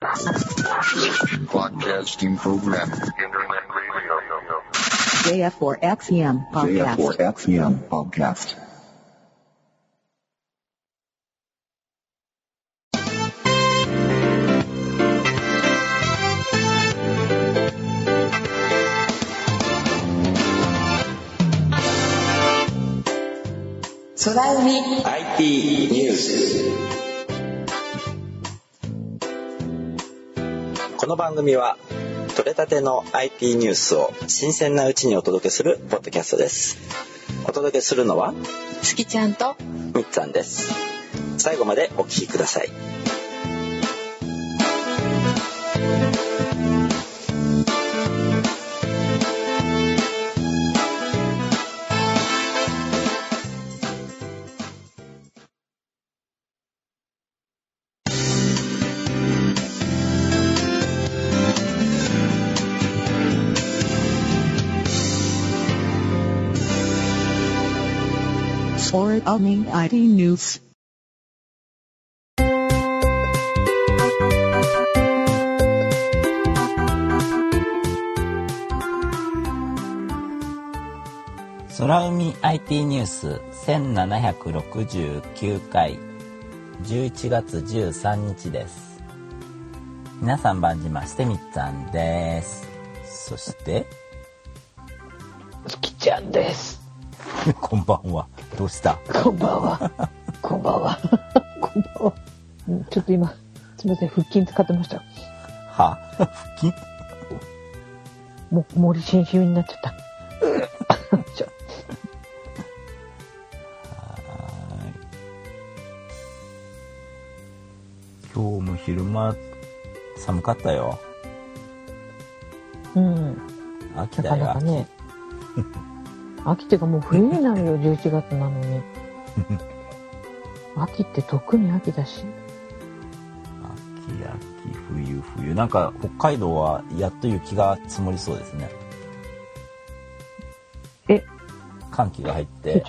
Broadcasting program. Internet radio. JF4XEM podcast. JF4XEM podcast. 空海 IT ニュース。この番組は取れたての IT ニュースを新鮮なうちにお届けするポッドキャストです。お届けするのは月ちゃんとみっつぁんです。最後までお聞きください。 Or IT News. 空海 IT ニュース1769回11月13日です。皆さん番じましてみっつぁんです。そして月ちゃんです。 こんばんは。どうした？ こんばんは。こんばんは。こんばんは。ちょっと今すみません、腹筋使ってました。 は？腹筋？ もう森進々になっちゃった。 今日も昼間寒かったよ。 うん。 秋だよ。 なかなかね。秋っていうかもう冬になるよ。11月なのに。秋って特に秋だし。 秋冬なんか北海道はやっと雪が積もりそうですね。寒気が入って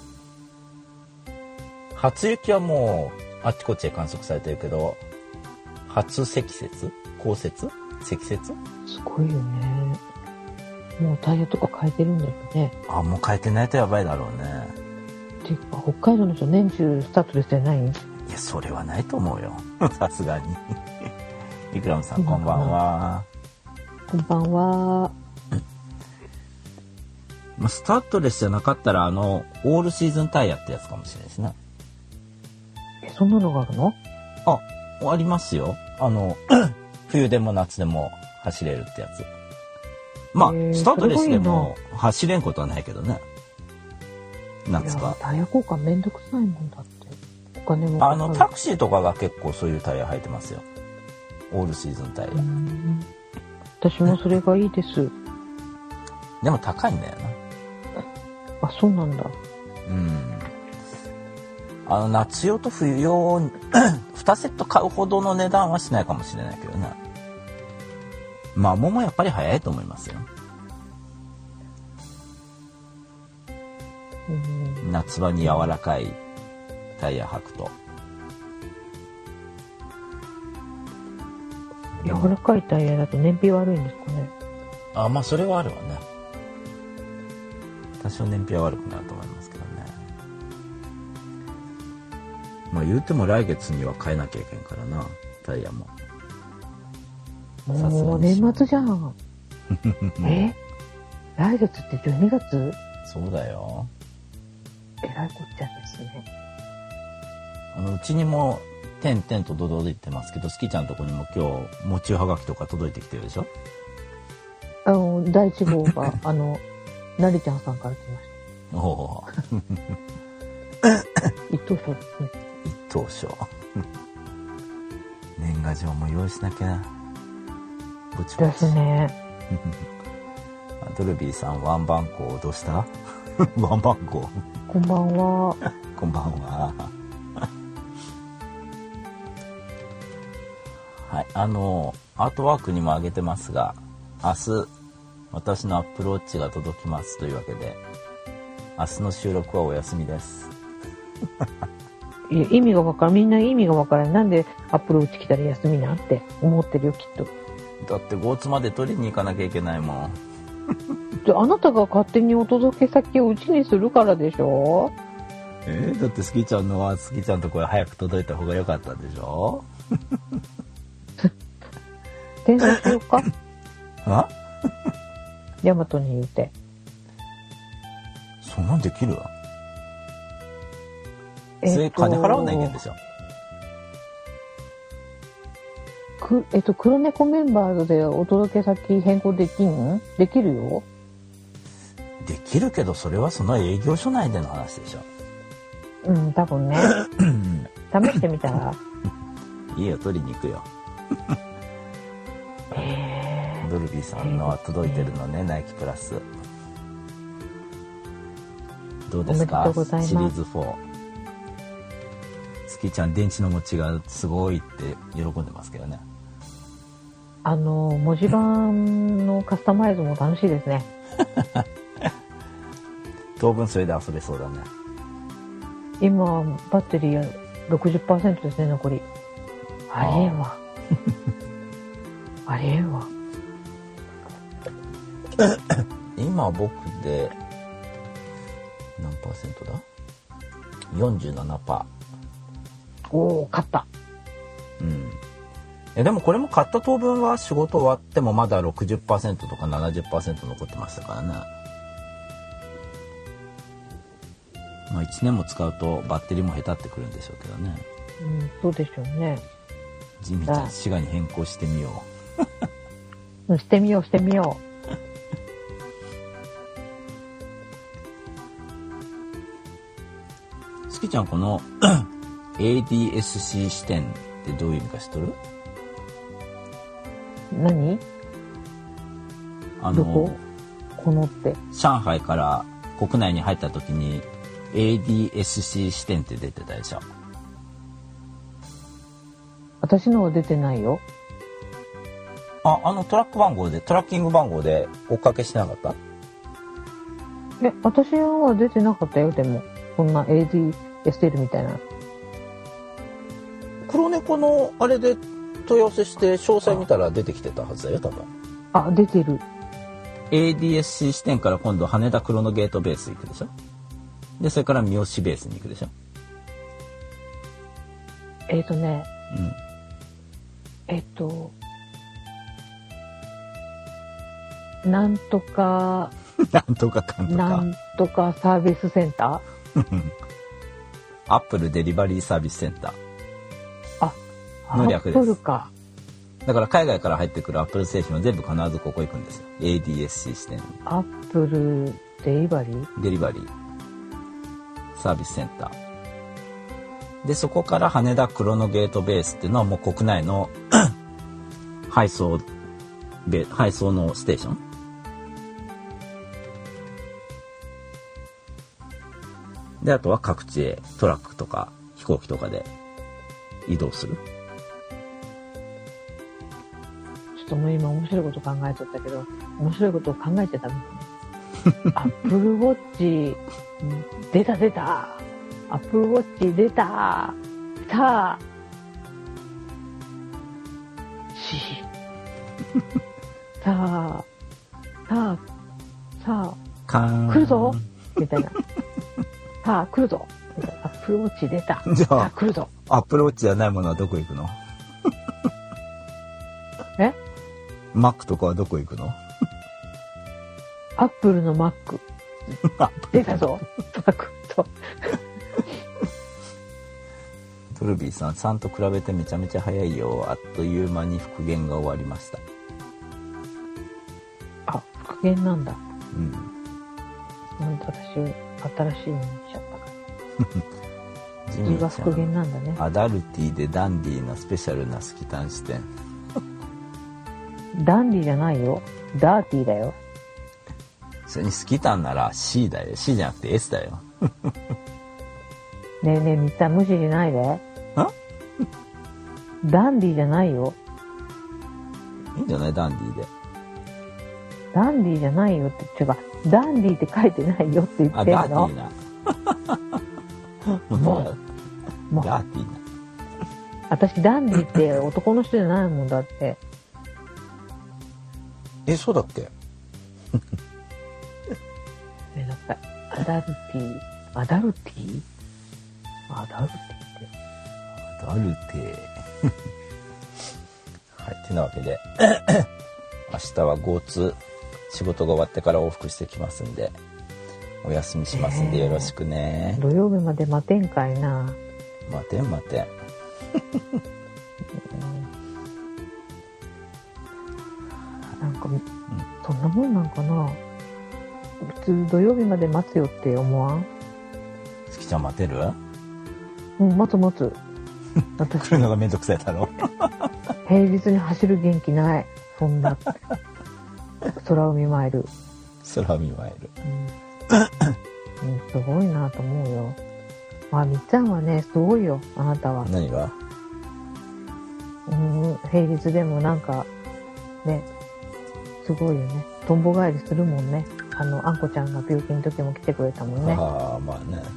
初雪はもうあっちこっちで観測されてるけど、初積雪、降雪、積雪すごいよね。もうタイヤとか変えてるんだよね。 あ、もう変えてないとやばいだろうね。 ていうか北海道の人年中スタッドレスじゃない？いや、それはないと思うよ。さすがに。イクラムさん、こんばんは。 こんばんは。 スタッドレスじゃなかったらオールシーズンタイヤってやつかもしれないですね。 そんなのがあるの？ ありますよ。冬でも夏でも走れるってやつ。スタッドレスでも走れんことはないけどね。夏か。 タイヤ交換めんどくさいもんだって。お金もかかる。 タクシーとかが結構そういうタイヤ履いてますよ。オールシーズンタイヤ。 私もそれがいいです。 でも高いんだよな。 あ、そうなんだ。 夏用と冬用2セット買うほどの値段はしないかもしれないけどね。もやっぱり早いと思いますよ。夏場に柔らかいタイヤ履くと。 柔らかいタイヤだと燃費悪いんですかね。 それはあるわね。多少燃費は悪くなると思いますけどね。言うても来月には変えなきゃいけんからな、タイヤも。 もう年末じゃん。来月って12月？ そうだよ。 えらいこっちゃですね。 うちにもてんてんと届いてますけど、スキちゃんのとこにも今日持ちはがきとか届いてきてるでしょ。 第1号がなりちゃんさんから来ました。 おお。 一等賞ですね。 一等賞。年賀状も用意しなきゃな。ぼちぼちですね。 ドルビーさん、ワンバンコどうした？ワンバンコ。 こんばんは。 こんばんは。はい、アートワークにもあげてますが、明日私のアップルウォッチが届きますというわけで、明日の収録はお休みです。 いや意味がわからん。みんな意味がわからん。なんでアップルウォッチ来たら休みなんて思ってるよ、きっと。 だってゴーツまで取りに行かなきゃいけないもん。 であなたが勝手にお届け先をうちにするからでしょ。 だってスキちゃんのはスキちゃんのところ早く届いた方が良かったでしょ。 転送しようか。 あ？ ヤマトに言うて。 そんなんできるわ。それ金払わないけんでしょ。 黒猫メンバーズでお届け先変更できん？できるよ。 できるけど、それはその営業所内での話でしょ。 うん、多分ね。試してみたら。 いいよ、取りに行くよ。ドルビーさんのは届いてるのね、ナイキプラス。どうですか？ おめでとうございます。 シリーズ4。スキちゃん、電池の持ちがすごいって喜んでますけどね。 文字盤のカスタマイズも楽しいですね。 当分それで遊べそうだね。 今、バッテリー 60% ですね、残り。ありえんわ。ありえんわ。 今僕で、何パーセントだ？ 47%。 おー、勝った。 うん。でもこれも買った当分は仕事終わってもまだ 60% とか 70% 残ってましたからね。まあ1年も使うとバッテリーも下手ってくるんでしょうけどね。 うん、そうでしょうね。 地味に滋賀に変更してみよう。してみよう、してみよう。すきちゃん、このADSC 視点ってどういう意味か知っとる？ 何？どこ？このって。 上海から国内に入った時に ADSC 視点って出てたでしょ。 私のは出てないよ。 トラック番号で、トラッキング番号で追っかけしてなかった？ 私のは出てなかったよ、でも。こんな ADSL みたいな。 黒猫のあれで問い合わせして詳細見たら出てきてたはずだよ、多分。 あ、出てる。 ADSC 視点から今度羽田クロノゲートベース行くでしょ。で、それから三好ベースに行くでしょ。 なんとか、 なんとかかんとか。 なんとかサービスセンターアップルデリバリーサービスセンター。 あ、 の略です。 アップルか。 だから海外から入ってくるアップル製品は全部必ずここ行くんですよ。ADSC 視点に。 アップルデリバリー？ デリバリーサービスセンター。で、そこから羽田クロノゲートベースっていうのはもう国内の配送のステーション。で、あとは各地へトラックとか飛行機とかで移動する。 ちょっともう今面白いこと考えちゃったけど、面白いことを考えちゃダメだね。アップルウォッチ、出た。アップルウォッチ出た。さあ。さあ、来るぞみたいな。さあ、来るぞみたいな。アップルウォッチ出た。 じゃあ、 さあ、来るぞ。 アップルウォッチじゃないものはどこ行くの？ え？ マックとかはどこ行くの？ アップルのマック。出たぞ。トラックと。 トルビーさん、3と比べてめちゃめちゃ早いよ。あっという間に復元が終わりました。 あ、復元なんだ。 うん。 なんで私、新しいのにしちゃったか。 ジ次は復元なんだね。 アダルティでダンディーなスペシャルなスキタン視点。 ダンディじゃないよ。ダーティーだよ。 それにスキタンなら C だよ。C じゃなくて S だよ。 ねえねえ、みった無視しないで。ダンディじゃないよ。 いいんじゃない？ダンディーで。 ダンディじゃないよって、違う。ダンディって書いてないよって言ってるの。 あ、ダーティーな。 もう、 もうダーティーな。 私ダンディって男の人じゃないもんだって。 そうだっけ？ ごめんなさい。アダルティって。アダルテ。 はい、てなわけで明日はGO2仕事が終わってから往復してきますんで、お休みしますんでよろしくね。 土曜日まで待てんかいな。 待てん。 なんか、そんなもんなんかな。普通土曜日まで待つよって思わん？ 月ちゃん待てる？ 待つ。私来るのがめんどくさいだろ。 平日に走る元気ない。そんな空を見舞える。すごいなと思うよ。みっちゃんはね、すごいよ、あなたは。 何が？ 平日でもなんかね、すごいよね。とんぼ返りするもんね。あんこちゃんが病気の時も来てくれたもんね。 ああ、まあね。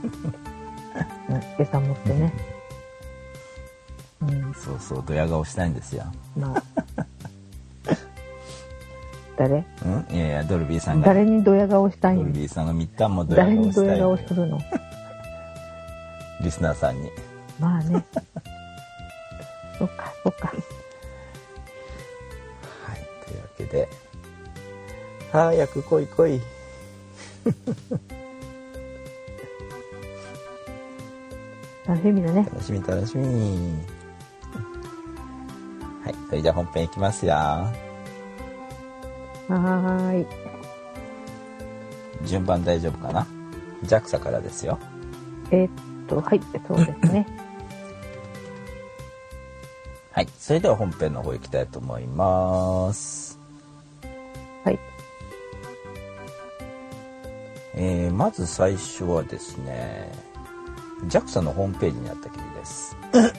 餌持ってね。 そう、ドヤ顔したいんですよ。 誰？ いや、ドルビーさんが。 誰にドヤ顔したいの？ ドルビーさんがみったんもドヤ顔したい。 誰にドヤ顔するの？ リスナーさんに。 まあね。そっか。 はい、というわけで。早く来い。 楽しみだね。 楽しみ。はい、それじゃあ本編いきますよ。 はーい。 順番大丈夫かな？ JAXA からですよ。 はい、そうですね。 はい、それでは本編の方行きたいと思います。 はい。 まず最初はですね、JAXA のホームページにあった記事です。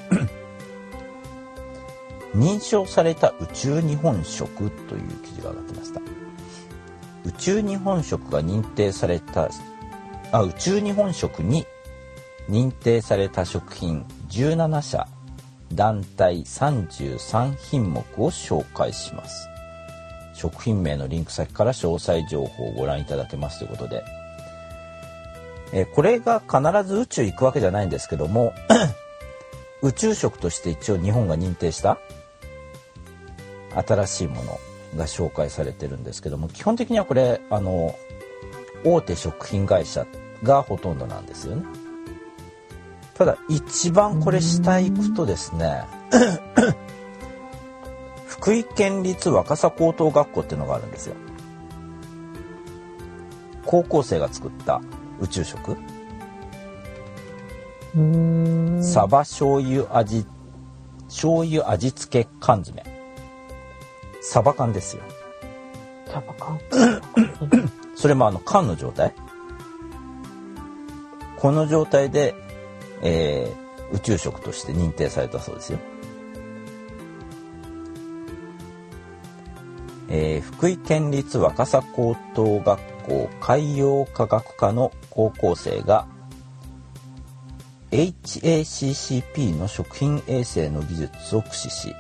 認証された宇宙日本食という記事が上がってました。宇宙日本食が認定された、宇宙日本食に認定された食品17社、団体33品目を紹介します。食品名のリンク先から詳細情報をご覧いただけますということで、これが必ず宇宙行くわけじゃないんですけども宇宙食として一応日本が認定した新しいものが紹介されてるんですけども、基本的にはこれ大手食品会社がほとんどなんですよね。ただ一番これ下行くとですね福井県立若狭高等学校っていうのがあるんですよ。高校生が作った宇宙食、サバ醤油味付け缶詰、サバ缶ですよ。 サバ缶それも缶の状態、この状態で、宇宙食として認定されたそうですよ。福井県立若狭高等学校海洋科学科の高校生が HACCP の食品衛生の技術を駆使し、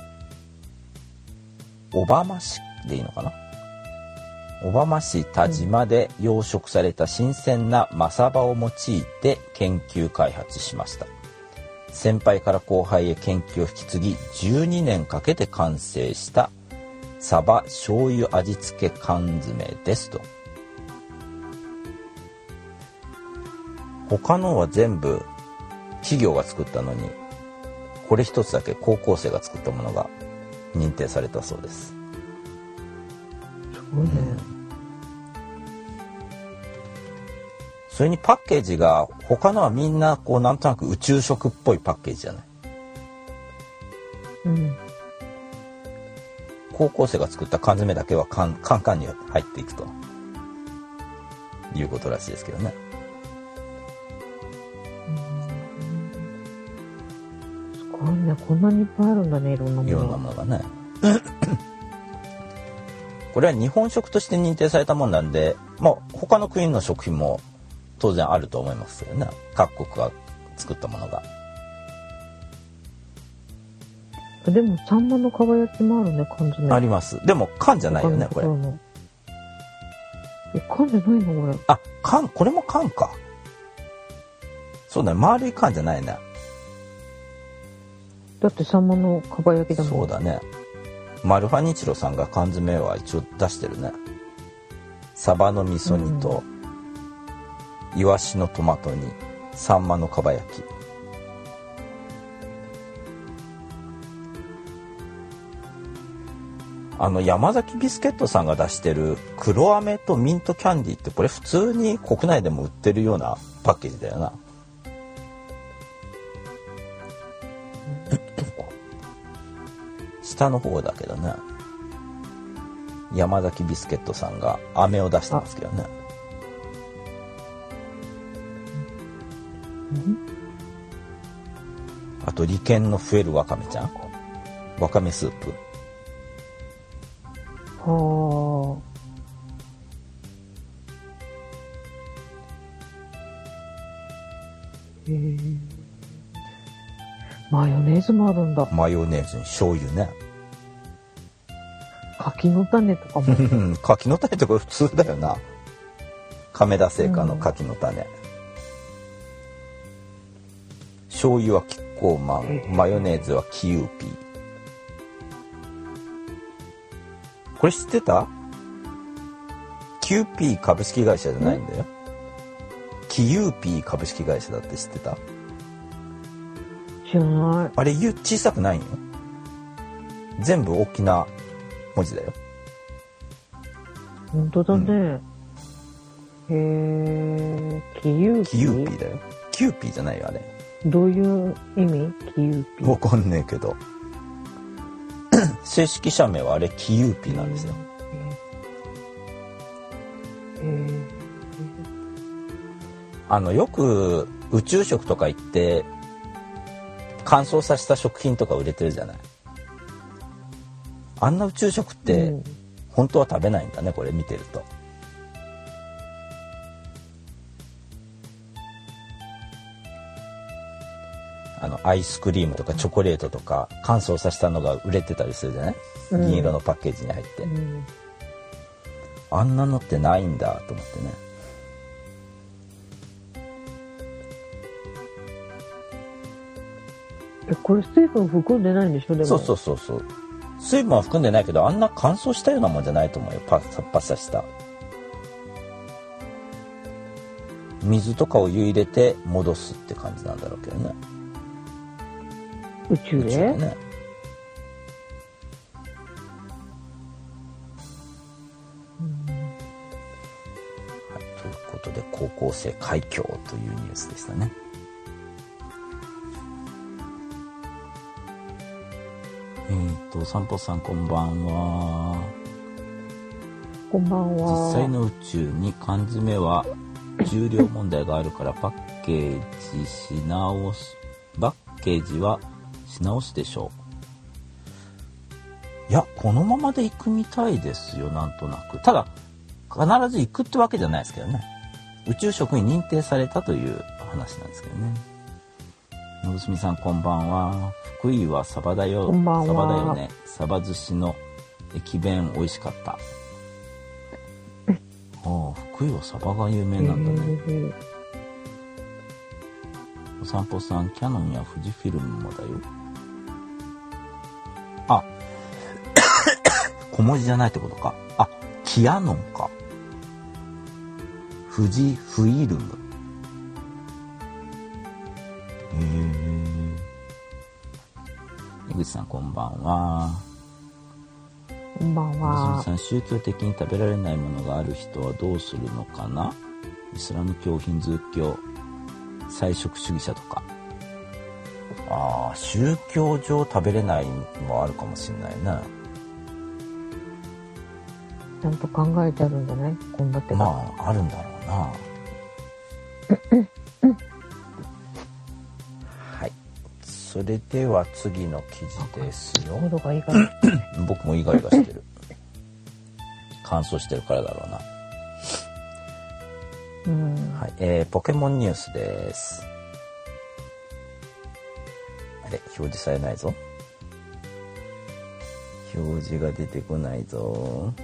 小浜市でいいのかな、小浜市田島で養殖された新鮮なマサバを用いて研究開発しました。先輩から後輩へ研究を引き継ぎ12年かけて完成したサバ醤油味付け缶詰ですと。他のは全部企業が作ったのに、これ一つだけ高校生が作ったものが認定されたそうです。 すごいね。 それにパッケージが他のはみんななんとなく宇宙食っぽいパッケージじゃない。高校生が作った缶詰だけはカンカンに入っていくということらしいですけどね。 すごいね、こんなにいっぱいあるんだね、いろんなもの。 いろんなものがね。これは日本食として認定されたものなんで、他の国の食品も当然あると思いますよね。各国が作ったものが。 でもサンマのかば焼きもあるね、缶詰。 あります。でも缶じゃないよね、これ。 缶じゃないのこれ。 あ、缶、これも缶か。そうだね、丸い缶じゃないね。 だってサンマのかば焼きだもん。 そうだね。マルファニチロさんが缶詰は一応出してるね。サバの味噌煮と、イワシのトマト煮、サンマのかば焼き。山崎ビスケットさんが出してる黒飴とミントキャンディーってこれ普通に国内でも売ってるようなパッケージだよな。下の方だけどね。山崎ビスケットさんが飴を出してますけどね。あと利権の増えるわかめちゃん、わかめスープ。 はあ。マヨネーズもあるんだ。 マヨネーズに醤油ね。 柿の種とかも。 柿の種とか普通だよな。亀田製菓の柿の種。醤油はキッコーマン、マヨネーズはキユーピー。これ知ってた？キユーピー株式会社じゃないんだよ。キユーピー株式会社だって知ってた？ 知らない。 あれ小さくないよ。全部大きな文字だよ。 本当だね。キユーピー。 キユーピーだよ。キユーピーじゃないよあれ。 どういう意味？キユーピー。 わかんねえけど。正式社名はあれキユーピーなんですよ。よく宇宙食とか行って乾燥させた食品とか売れてるじゃない。あんな宇宙食って本当は食べないんだね、これ見てると。アイスクリームとかチョコレートとか乾燥させたのが売れてたりするじゃない、銀色のパッケージに入って、あんなのってないんだと思ってね。 これ水分含んでないんでしょ？でもそう水分は含んでないけど、あんな乾燥したようなもんじゃないと思うよ。パッサした水とかお湯入れて戻すって感じなんだろうけどね。 宇宙でね。はい、ということで高校生快挙というニュースでしたね。散歩さんこんばんは。 こんばんは。 実際の宇宙に缶詰は重量問題があるからパッケージはし直しでしょう。いや、このままで行くみたいですよ、なんとなく。ただ必ず行くってわけじゃないですけどね。宇宙食に認定されたという話なんですけどね。のぶすみさんこんばんは。福井はサバだよ。 こんばんは。 サバだよね。サバ寿司の駅弁美味しかった。福井はサバが有名なんだね。お散歩さん、キヤノンや富士フィルムもだよ。あ、小文字じゃないってことか。あ、キヤノンか。富士フィルム。江口さんこんばんは。 こんばんは。 さん、宗教的に食べられないものがある人はどうするのかな。イスラム教、ヒンズー教、菜食主義者とか。宗教上食べれないもあるかもしれないね。 ちゃんと考えてあるんじゃない？献立が。 まああるんだろうな。はい。それでは次の記事ですよ。 喉がイガイガ僕もイガイガしてる。乾燥してるからだろうな。はい。ポケモンニュースです。 れ、表示されないぞ。表示が出てこないぞ。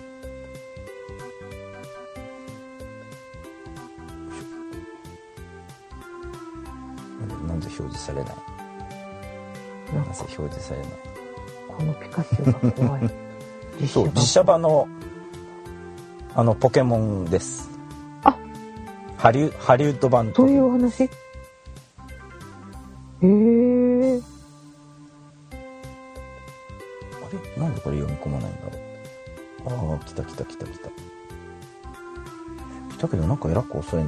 なんで表示されない。なぜ表示されない。 このピカチュウが怖い。 そう、実写版のポケモンです。 あ、 ハリウッド版。 そういうお話。あれ、 なんでこれ読み込まないんだろう。ああ、来た。来たけどなんかえらく遅いな。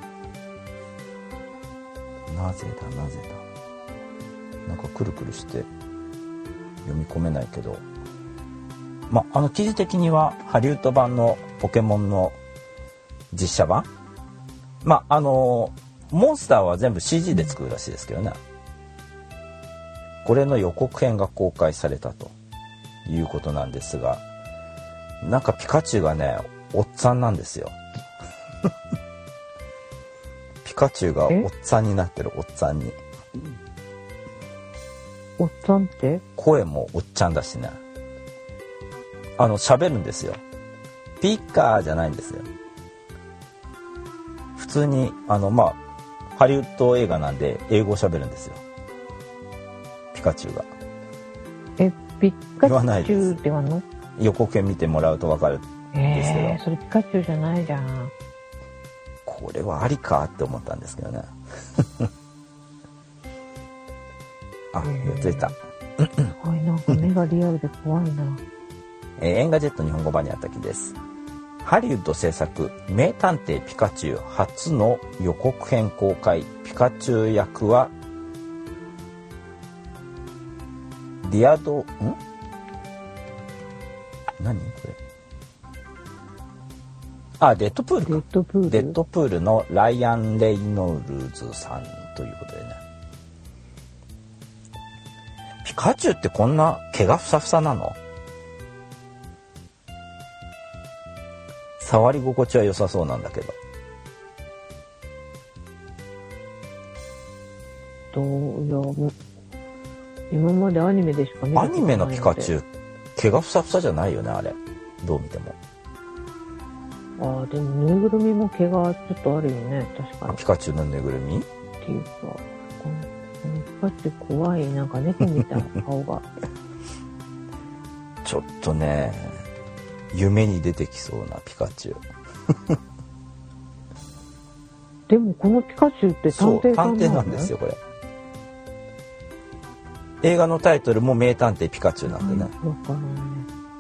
なぜだ。なんかくるくるして読み込めないけど。記事的にはハリウッド版のポケモンの実写版。モンスターは全部 CG で作るらしいですけどね。これの予告編が公開されたということなんですが、なんかピカチュウがね、おっさんなんですよ。ピカチュウがおっさんになってる、おっさんに。 おっさんって？ 声もおっちゃんだしね。喋るんですよ。ピッカーじゃないんですよ。普通にハリウッド映画なんで英語喋るんですよ。ピカチュウが。 ピカチュウって言わんの？ 予告編見てもらうと分かるんですけど。 それピカチュウじゃないじゃん。 これはありかって思ったんですけどね。あ、ついた。 はい、なんか目がリアルで怖いな。 エンガジェット日本語版にあったきです。ハリウッド制作名探偵ピカチュウ初の予告編公開。ピカチュウ役は何これ。デッドプールか。デッドプールのライアン・レイノルズさんということでね。ピカチュウってこんな毛がふさふさなの？触り心地は良さそうなんだけど。 今までアニメでしか見たことないので。 アニメのピカチュウ毛がふさふさじゃないよね、あれ。どう見ても。 でもぬいぐるみも毛がちょっとあるよね、確かに。 ピカチュウのぬいぐるみ？ っていうか、このピカチュウ怖い、なんか猫みたいな顔が。 ちょっとね、夢に出てきそうなピカチュウ。 でもこのピカチュウって探偵さんなの？ 探偵なんですよ、これ。映画のタイトルも名探偵ピカチュウなんでね。 わからないね。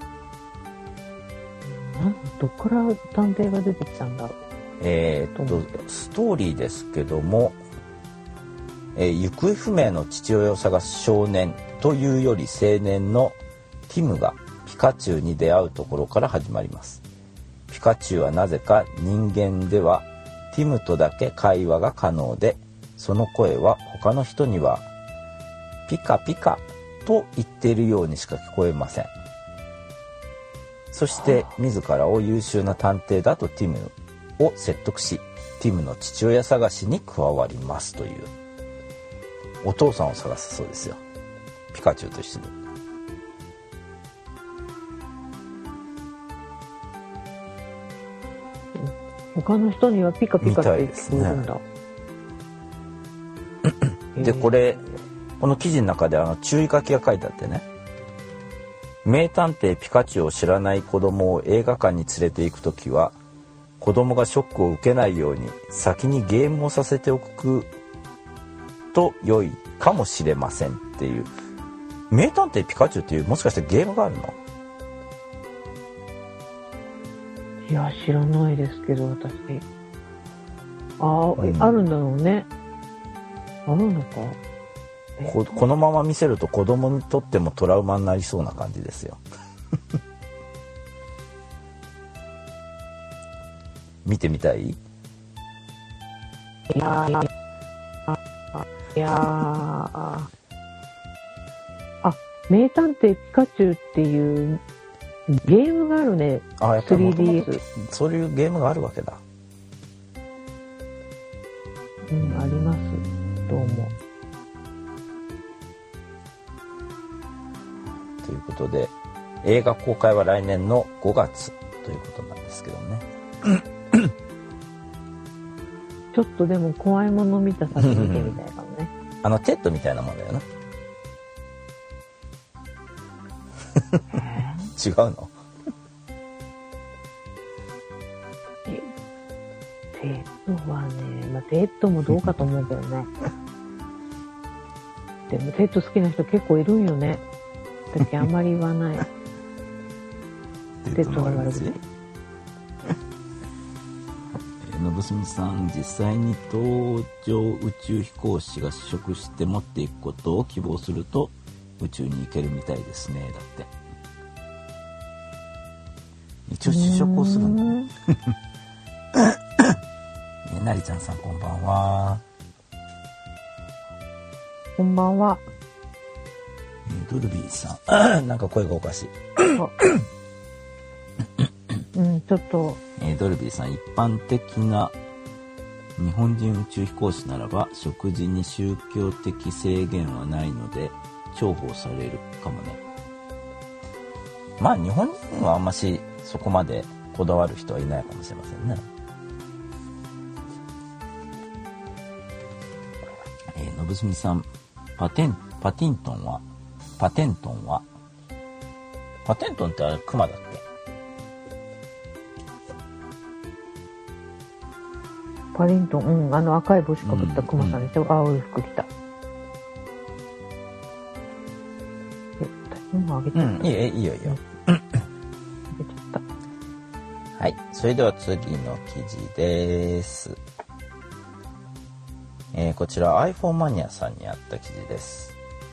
どっから探偵が出てきたんだろう。 ストーリーですけども、行方不明の父親を探す少年というより青年のティムがピカチュウに出会うところから始まります。ピカチュウはなぜか人間ではティムとだけ会話が可能で、その声は他の人にはピカピカと言っているようにしか聞こえません。そして自らを優秀な探偵だとティムを説得し、ティムの父親探しに加わりますという。お父さんを探すそうですよ、ピカチュウと一緒に。 他の人にはピカピカって聞こえるんだ。 で、この記事の中で注意書きが書いてあってね、名探偵ピカチュウを知らない子供を映画館に連れて行くときは、子供がショックを受けないように先にゲームをさせておくと良いかもしれませんっていう。名探偵ピカチュウっていう、もしかしてゲームがあるの？ いや、知らないですけど、私。あるんだろうね。あるのか。 このまま見せると子供にとってもトラウマになりそうな感じですよ。見てみたい？ いや名探偵ピカチュウっていうゲームがあるね。 やっぱり 3DS。 そういうゲームがあるわけだ。 あります。どうも。 ことで、映画公開は来年の5月ということなんですけどね。 ちょっとでも怖いもの見たさ見てみたいかもね。 テッドみたいなもんだよな。違うの？ テッドはね、まあ、テッドもどうかと思うけどね。でもテッド好きな人結構いるんよね。だけあんまり言わない。テッドの悪口。 のぶすみさん、実際に搭乗宇宙飛行士が試食して持っていくことを希望すると宇宙に行けるみたいですね。だって一応試食をするんだね。なりちゃんさん、こんばんは。 こんばんは。 ドルビーさんなんか声がおかしい。 ちょっとドルビーさん、一般的な日本人宇宙飛行士ならば食事に宗教的制限はないので重宝されるかもね。まあ日本人はあんましそこまでこだわる人はいないかもしれませんね。のぶすみさん、パテントンってあれクマだっけ？ パディントン、赤い帽子かぶったクマさんでしょ。青い服着た。私もあげちゃった。 いいよ。 あげちゃった。 はい、それでは次の記事です。こちら iPhone マニアさんにあった記事です。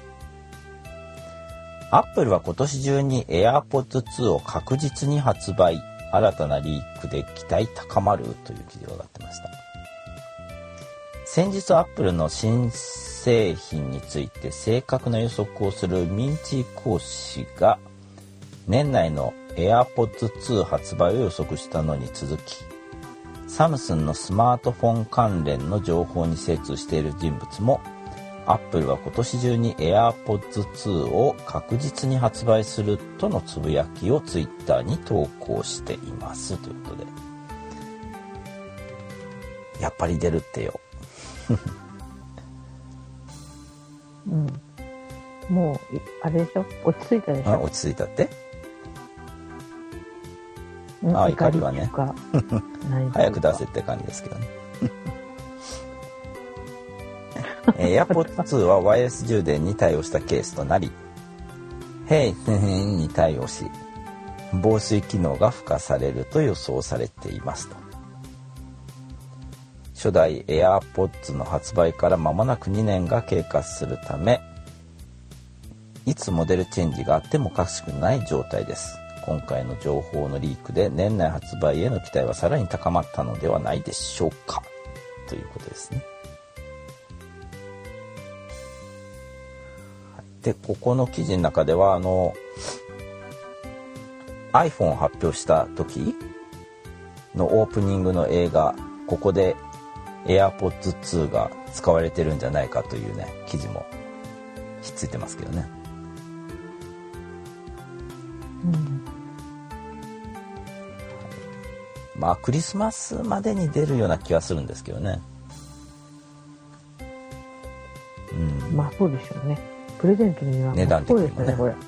アップルは今年中に AirPods 2を確実に発売。新たなリークで期待高まるという記事が上がってました。先日アップルの新製品について正確な予測をするミンチー講師が年内の AirPods 2発売を予測したのに続き、サムスンのスマートフォン関連の情報に精通している人物も、アップルは今年中に AirPods 2を確実に発売するとのつぶやきをツイッターに投稿していますということで、やっぱり出るってよ。 もうあれでしょ、落ち着いたでしょ。 落ち着いたって？怒りはね早く出せって感じですけどね。AirPods 2はワイヤレス充電に対応したケースとなり、に対応し、防水機能が付加されると予想されていますと。初代 AirPods の発売から間もなく2年が経過するため、いつモデルチェンジがあってもおかしくない状態です。今回の情報のリークで年内発売への期待はさらに高まったのではないでしょうか、ということですね。で、ここの記事の中ではiPhone を発表した時のオープニングの映画、ここで AirPods 2が使われてるんじゃないかというね、記事もひっついてますけどね。まあクリスマスまでに出るような気はするんですけどね。 まあそうでしょうね。プレゼントには値段的にもね。 これ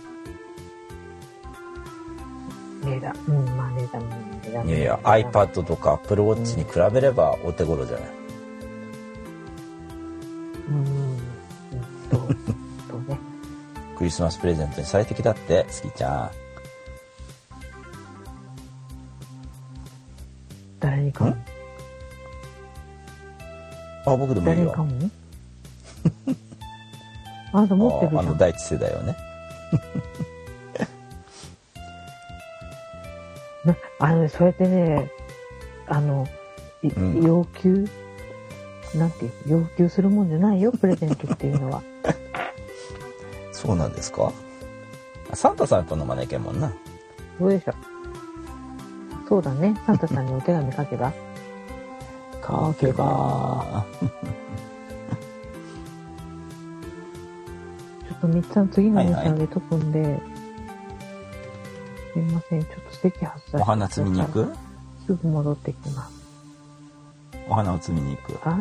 値段、まあ値段。 いや iPad とか Apple Watch に比べればお手頃じゃない。 そうね。 クリスマスプレゼントに最適だって、スキちゃん。 誰に買う？ 僕でもいいよ。 誰に買うの？あなた持ってるじゃん。 第一世代はね。 そうやってね、要求なんて要求するもんじゃないよ、プレゼントっていうのは。 そうなんですか？サンタさんと飲まなきゃいけんもんな。 どうでしょう。そうだね。サンタさんにお手紙書けば。 ちょっとみっちゃん次のニュース上げとくんで、 すいません。ちょっと席外させてください。 お花摘みに行く？ すぐ戻ってきます。 お花を摘みに行く。 はい。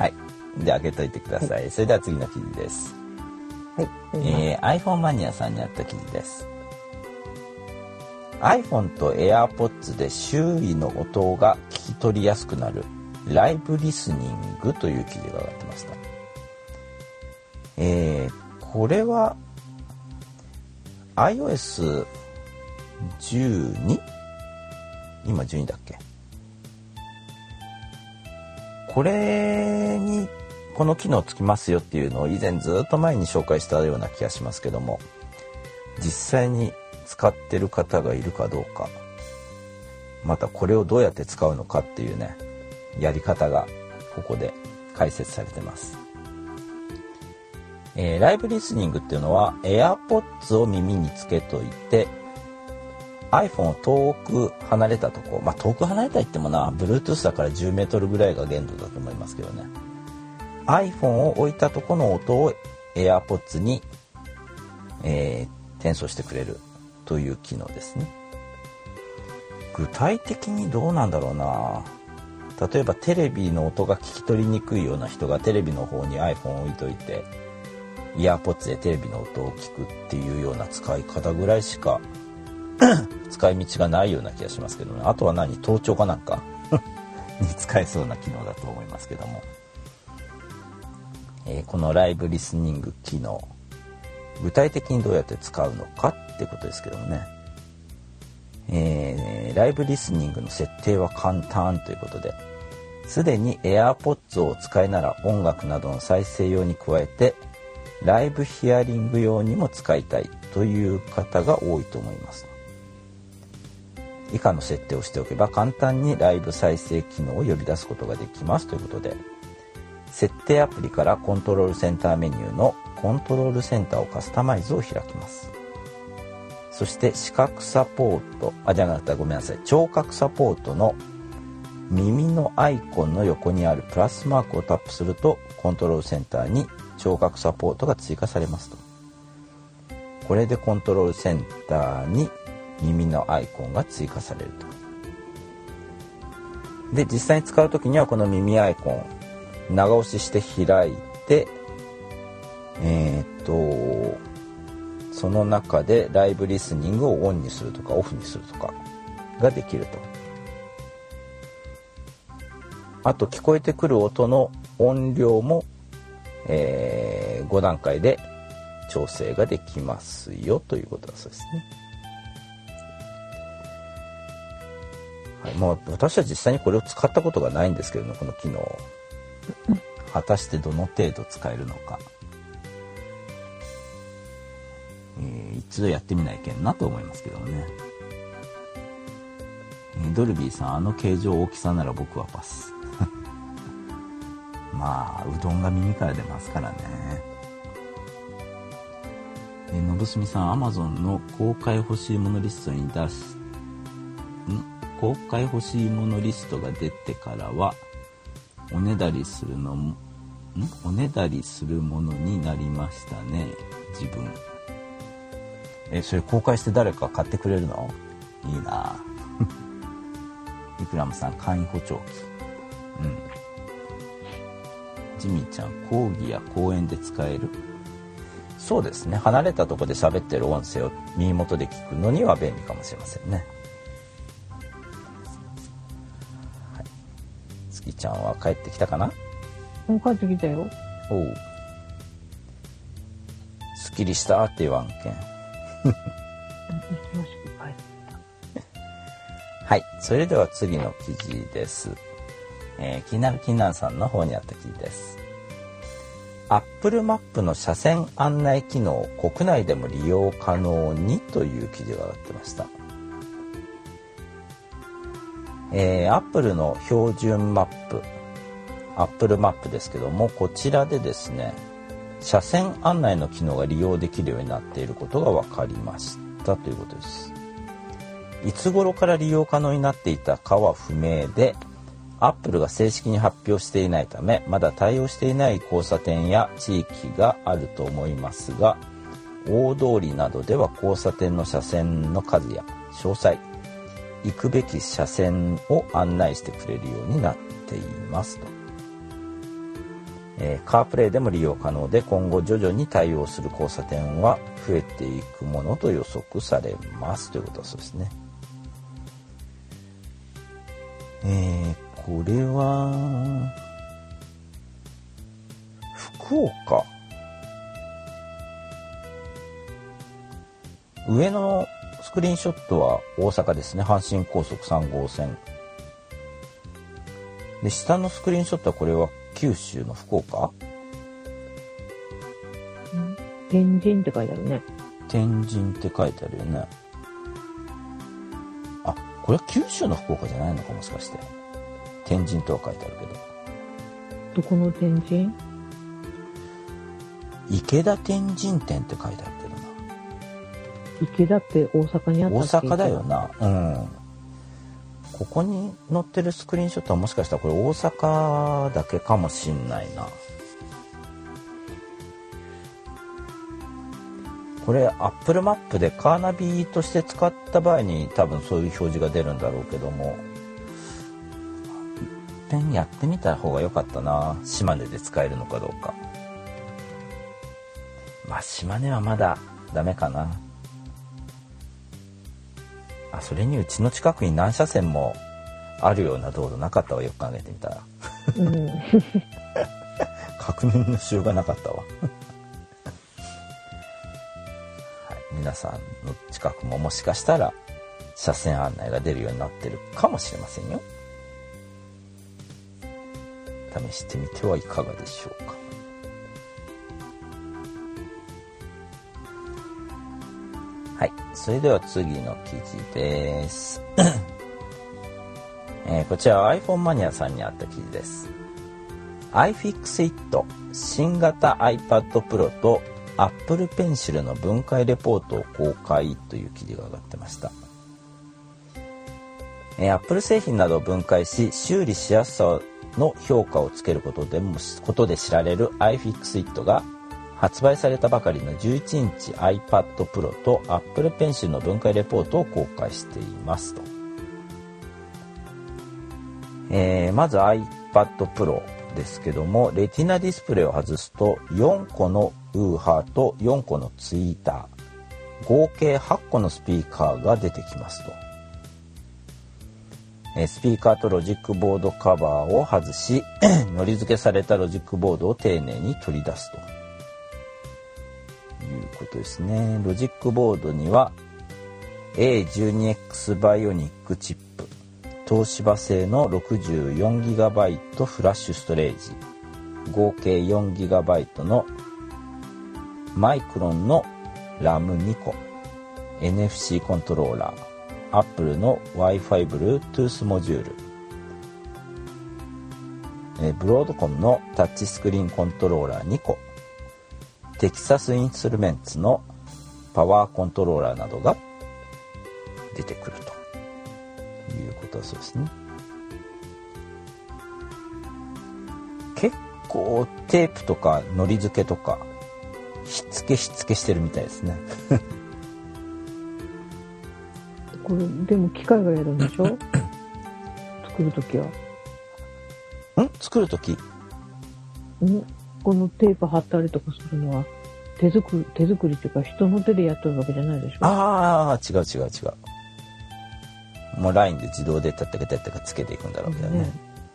で、開けといてください。はい、それでは次の記事です。 はい。 iPhone マニアさんにあった記事です。iPhone と AirPods で周囲の音が聞き取りやすくなるライブリスニングという記事が上がってました。これは iOS 12？ 今12だっけ？これにこの機能つきますよっていうのを以前ずっと前に紹介したような気がしますけども、実際に使ってる方がいるかどうか、またこれをどうやって使うのかっていうね、やり方がここで解説されてます。ライブリスニングっていうのは AirPods を耳につけといて iPhone を遠く離れたとこ、遠く離れたと言ってもな、Bluetooth だから10メートルぐらいが限度だと思いますけどね。iPhone を置いたとこの音を AirPods に、転送してくれるという機能ですね。具体的にどうなんだろうな。例えばテレビの音が聞き取りにくいような人がテレビの方に iPhone を置いといてイヤーポッツでテレビの音を聞くっていうような使い方ぐらいしか使い道がないような気がしますけどね。あとは盗聴かなんかに使えそうな機能だと思いますけども、このライブリスニング機能、具体的にどうやって使うのかってことですけどもね、ライブリスニングの設定は簡単ということで、すでに AirPods をお使いなら音楽などの再生用に加えてライブヒアリング用にも使いたいという方が多いと思います。以下の設定をしておけば簡単にライブ再生機能を呼び出すことができますということで、設定アプリからコントロールセンターメニューのコントロールセンターをカスタマイズを開きます。そして視覚サポート、聴覚サポートの耳のアイコンの横にあるプラスマークをタップするとコントロールセンターに聴覚サポートが追加されますと。これでコントロールセンターに耳のアイコンが追加されると。で、実際に使うときにはこの耳アイコン長押しして開いて、その中でライブリスニングをオンにするとかオフにするとかができると。あと聞こえてくる音の音量も、5段階で調整ができますよということだそうですね。はい、もう私は実際にこれを使ったことがないんですけどね、この機能を果たしてどの程度使えるのか、一度やってみないけんなと思いますけどもね。ドルビーさん、あの形状大きさなら僕はパスまあうどんが耳から出ますからね。のぶすみさん、アマゾンの公開欲しいものリストに公開欲しいものリストが出てからはおねだりするものになりましたね、自分。それ公開して誰か買ってくれるの？いいなイクラムさん、簡易補聴器。ジミーちゃん、講義や講演で使える。そうですね、離れたところで喋ってる音声を耳元で聞くのには便利かもしれませんね。はい、月ちゃんは帰ってきたかな？ 帰ってきたよ。 おう、すっきりしたっていう案件はい、それでは次の記事です。気になるさんの方にあった記事です。Apple Map の車線案内機能を国内でも利用可能にという記事が上がってました。Apple の標準マップ、Apple Map ですけども、こちらでですね、車線案内の機能が利用できるようになっていることが分かりましたということです。いつ頃から利用可能になっていたかは不明で、Apple が正式に発表していないため、まだ対応していない交差点や地域があると思いますが、 大通りなどでは交差点の車線の数や詳細、行くべき車線を案内してくれるようになっていますと。カープレイでも利用可能で、今後徐々に対応する交差点は増えていくものと予測されますということだそうですね。これは福岡、上のスクリーンショットは大阪ですね。阪神高速3号線で、下のスクリーンショットはこれは九州の福岡、 天神って書いてあるね。 天神って書いてあるよね。あ、これは九州の福岡じゃないのか、もしかして。天神とは書いてあるけど。 どこの天神？ 池田天神店って書いてあるけどな。 池田って大阪にあったっけ？ 大阪だよな。うん。ここに載ってるスクリーンショットはもしかしたらこれ大阪だけかもしんないな。これ Apple マップでカーナビとして使った場合に多分そういう表示が出るんだろうけども、一遍やってみた方が良かったな。島根で使えるのかどうか。まあ島根はまだダメかな。あ、それにうちの近くに何車線もあるような道路なかったわ。よく考えてみたら、うん、確認のしようがなかったわ。はい、皆さんの近くももしかしたら車線案内が出るようになってるかもしれませんよ。試してみてはいかがでしょうか。はい、それでは次の記事です。こちらは iPhone マニアさんにあった記事です。iFixit 新型 iPad Pro と Apple Pencil の分解レポートを公開という記事が上がってました。Apple 製品などを分解し修理しやすさの評価をつけることで知られる iFixit が発売されたばかりの11インチ iPad Pro と Apple Pencil の分解レポートを公開していますと。まず iPad Pro ですけども、レティナディスプレイを外すと4個のウーハーと4個のツイーター、合計8個のスピーカーが出てきますと。スピーカーとロジックボードカバーを外しのり付けされたロジックボードを丁寧に取り出すということですね。ロジックボードには A12X バイオニックチップ、東芝製の 64GB フラッシュストレージ、合計 4GB のマイクロンの RAM2 個、 NFC コントローラー、Apple の Wi-Fi Bluetooth モジュール、ブロードコムのタッチスクリーンコントローラー2個、テキサスインストゥルメンツのパワーコントローラーなどが出てくるということだそうですね。結構テープとかのり付けとかひっつけしてるみたいですね。 これでも機械がやるんでしょ？作るときは。 作るとき？ このテープ貼ったりとかするのは手作りっていうか人の手でやってるわけじゃないでしょ？ ああ、違う。もうラインで自動でタッタカつけていくんだろうけどね。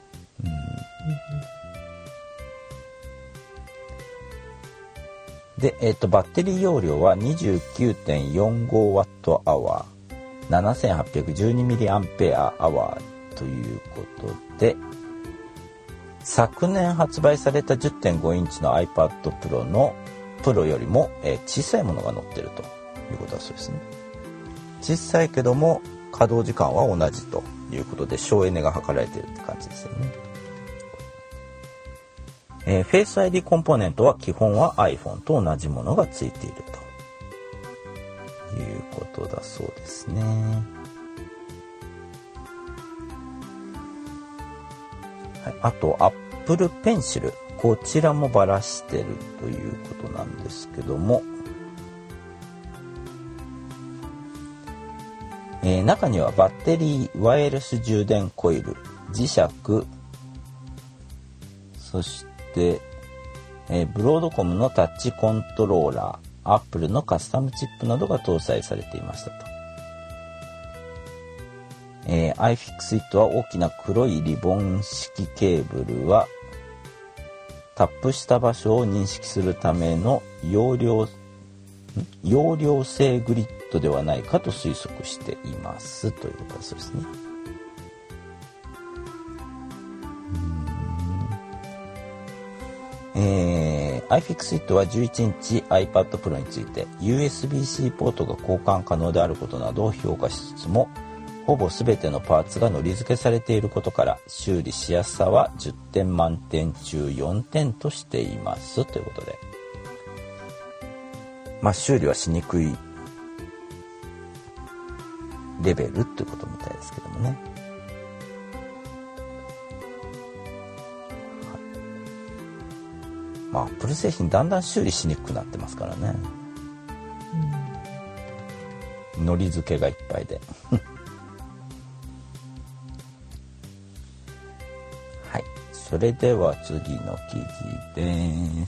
で、バッテリー容量は 29.45Wh、7812mAh ということで、昨年発売された 10.5 インチの iPad Pro のプロよりも、小さいものが載ってるということだそうですね。小さいけども稼働時間は同じということで省エネが図られているって感じですよね。Face ID コンポーネントは基本は iPhone と同じものがついているということだそうですね。はい、あと Apple Pencil、こちらもばらしてるということなんですけども、 中にはバッテリー、ワイヤレス充電コイル、磁石、そして、ブロードコムのタッチコントローラー、アップルのカスタムチップなどが搭載されていましたと。iFixit は大きな黒いリボン式ケーブルはタップした場所を認識するための容量性グリッドではないかと推測していますということだそうですね。iFixit は11インチ iPad Pro について USB-C ポートが交換可能であることなどを評価しつつも、ほぼ全てのパーツがのり付けされていることから修理しやすさは10点満点中4点としていますということで、修理はしにくいレベルってことみたいですけどもね。Apple 製品だんだん修理しにくくなってますからね。のり付けがいっぱいではい、それでは次の記事です。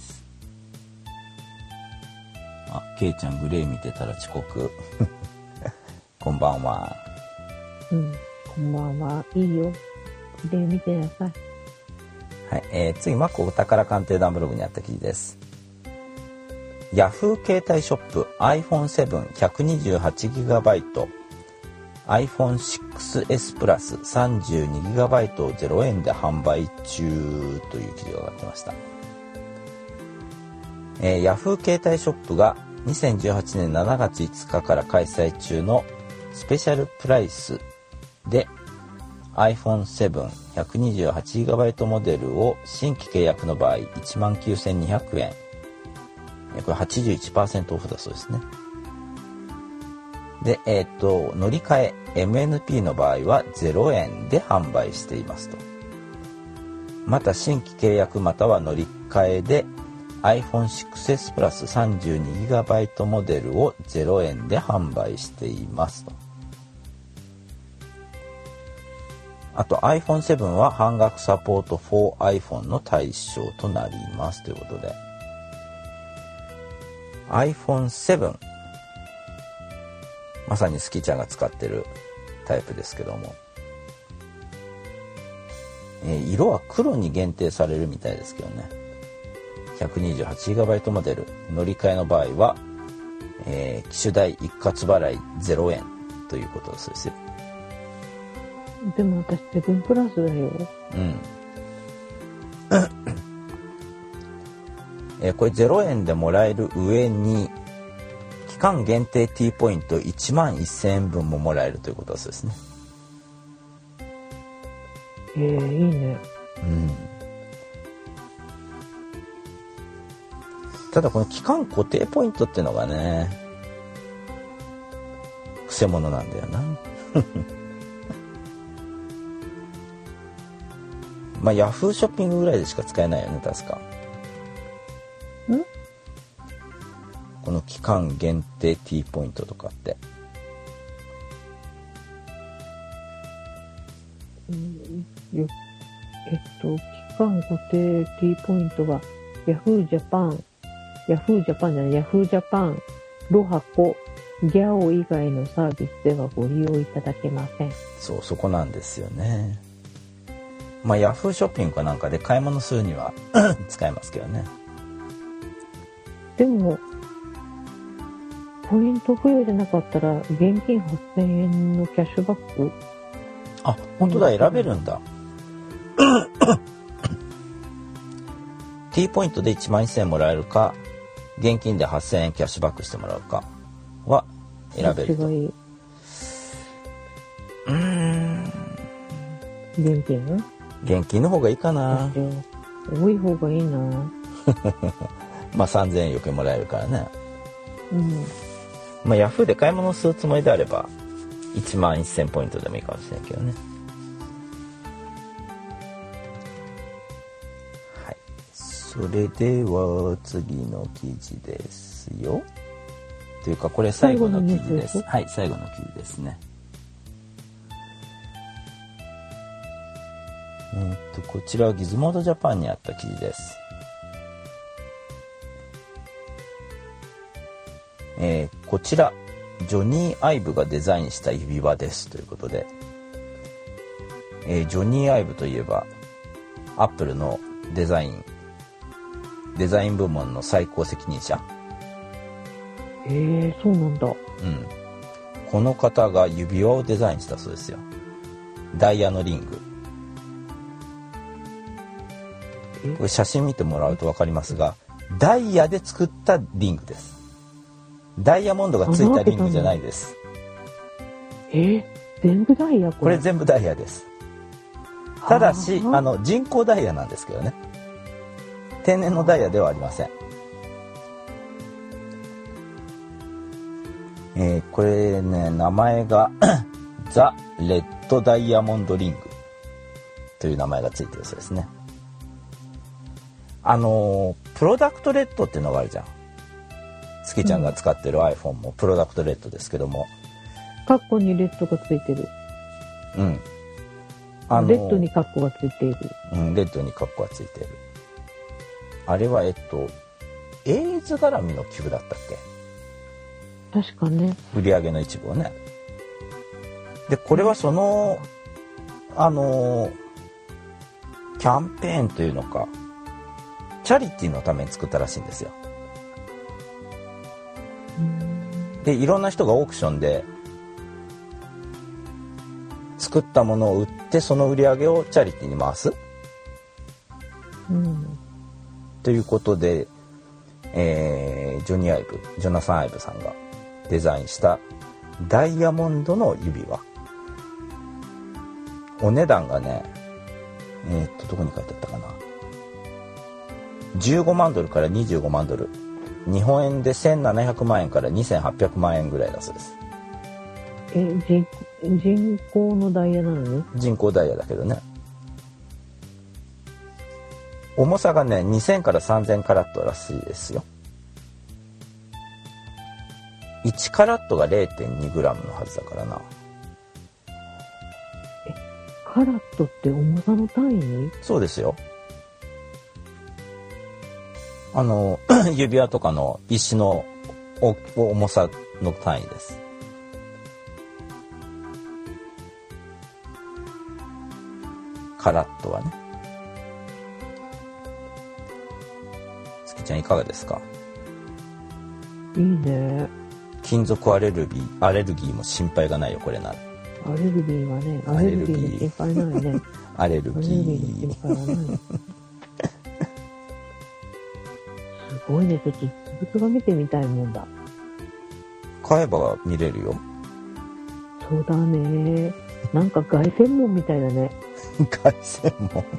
ケイちゃんグレー見てたら遅刻こんばんは。 こんばんは。いいよ、グレー見てなさい。 はい、次マックお宝鑑定団ブログにあった記事です。ヤフー携帯ショップ iPhone7 128GB、iPhone 6S プラス 32GB を0円で販売中という記事が上がってました。ヤフー携帯ショップが2018年7月5日から開催中のスペシャルプライスで iPhone7 128GB モデルを新規契約の場合 19,200 円、これ 81% オフだそうですね。で、乗り換え MNP の場合は0円で販売していますと。また新規契約または乗り換えで iPhone 6S プラス 32GB モデルを0円で販売していますと。あと iPhone7 は半額サポート for iPhone の対象となりますということで、 iPhone7 まさにスキちゃんが使ってるタイプですけども、色は黒に限定されるみたいですけどね。 128GB モデル乗り換えの場合は、機種代一括払い0円ということだそうですよ。 でも私7プラスだよ。 これ0円でもらえる上に期間限定 T ポイント11,000円分ももらえるということだそうですね。 いいね。 ただこの期間固定ポイントっていうのがね、くせ者なんだよなヤフーショッピングぐらいでしか使えないよね、確か。この期間限定 T ポイントとかって。 期間固定 T ポイントはヤフージャパン、ロハコ、ギャオ以外のサービスではご利用いただけません。 そこなんですよね。ヤフーショッピングかなんかで買い物するには使えますけどね。 でもポイント付与じゃなかったら現金8,000円のキャッシュバック。 本当だ、選べるんだT ポイントで11,000円もらえるか、現金で8,000円キャッシュバックしてもらうかは選べると。現金の方がいいかな。 多い方がいいな 3,000円余計もらえるからね。ヤフーで買い物するつもりであれば11,000ポイントでもいいかもしれないけどね。はい、それでは次の記事ですよ。というかこれ最後の記事です。はい、最後の記事ですね。 こちらはギズモードジャパンにあった記事です。こちらジョニー・アイブがデザインした指輪ですということで、ジョニー・アイブといえばアップルのデザイン部門の最高責任者。 そうなんだ。 この方が指輪をデザインしたそうですよ。ダイヤのリング。これ写真見てもらうと分かりますが、ダイヤで作ったリングです。ダイヤモンドがついたリングじゃないです。 全部ダイヤ？ これ全部ダイヤです。ただし人工ダイヤなんですけどね、天然のダイヤではありません。これね、名前がザ・レッドダイヤモンドリングという名前がついてるそうですね。プロダクトレッドっていうのがあるじゃん。月ちゃんが使ってる iPhone もプロダクトレッドですけども、 カッコにレッドがついてる。レッドにカッコがついている。 レッドにカッコがついている。あれはエイズ絡みの寄付だったっけ？確かね。 売り上げの一部をね。でこれはそのキャンペーンというのかチャリティーのために作ったらしいんですよ。でいろんな人がオークションで作ったものを売ってその売り上げをチャリティーに回す、ということで、ジョナサン・アイブさんがデザインしたダイヤモンドの指輪。お値段がね、どこに書いてあったかな、15万ドルから25万ドル、日本円で1700万円から2800万円ぐらいだそうです。 人工のダイヤなのね。 人工ダイヤだけどね。重さがね2000から3000カラットらしいですよ。1カラットが 0.2 グラムのはずだからな。 カラットって重さの単位？ そうですよ。指輪とかの石の重さの単位です。カラットはね。月ちゃんいかがですか？ いいね。 金属アレルギーも心配がないよこれなら。 アレルギーはね、アレルギーの心配ないね。 アレルギーの心配はない。すごいね、ちょっと実物が見てみたいもんだ。 買えば見れるよ。 そうだね。なんか凱旋門みたいだね。 凱旋門。す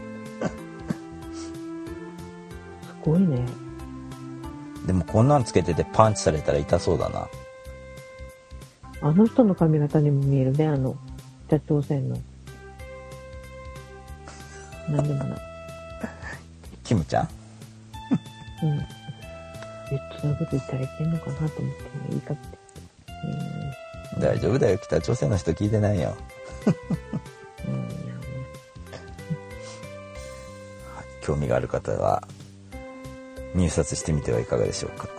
ごいね。 でもこんなんつけててパンチされたら痛そうだな。 あの人の髪型にも見えるね、北朝鮮の。なんでもない。 キムちゃん？ そういうこと言ったらいけんのかなと思って、言いかけて。 大丈夫だよ、北朝鮮の人聞いてないよ。興味がある方は入札してみてはいかがでしょうか。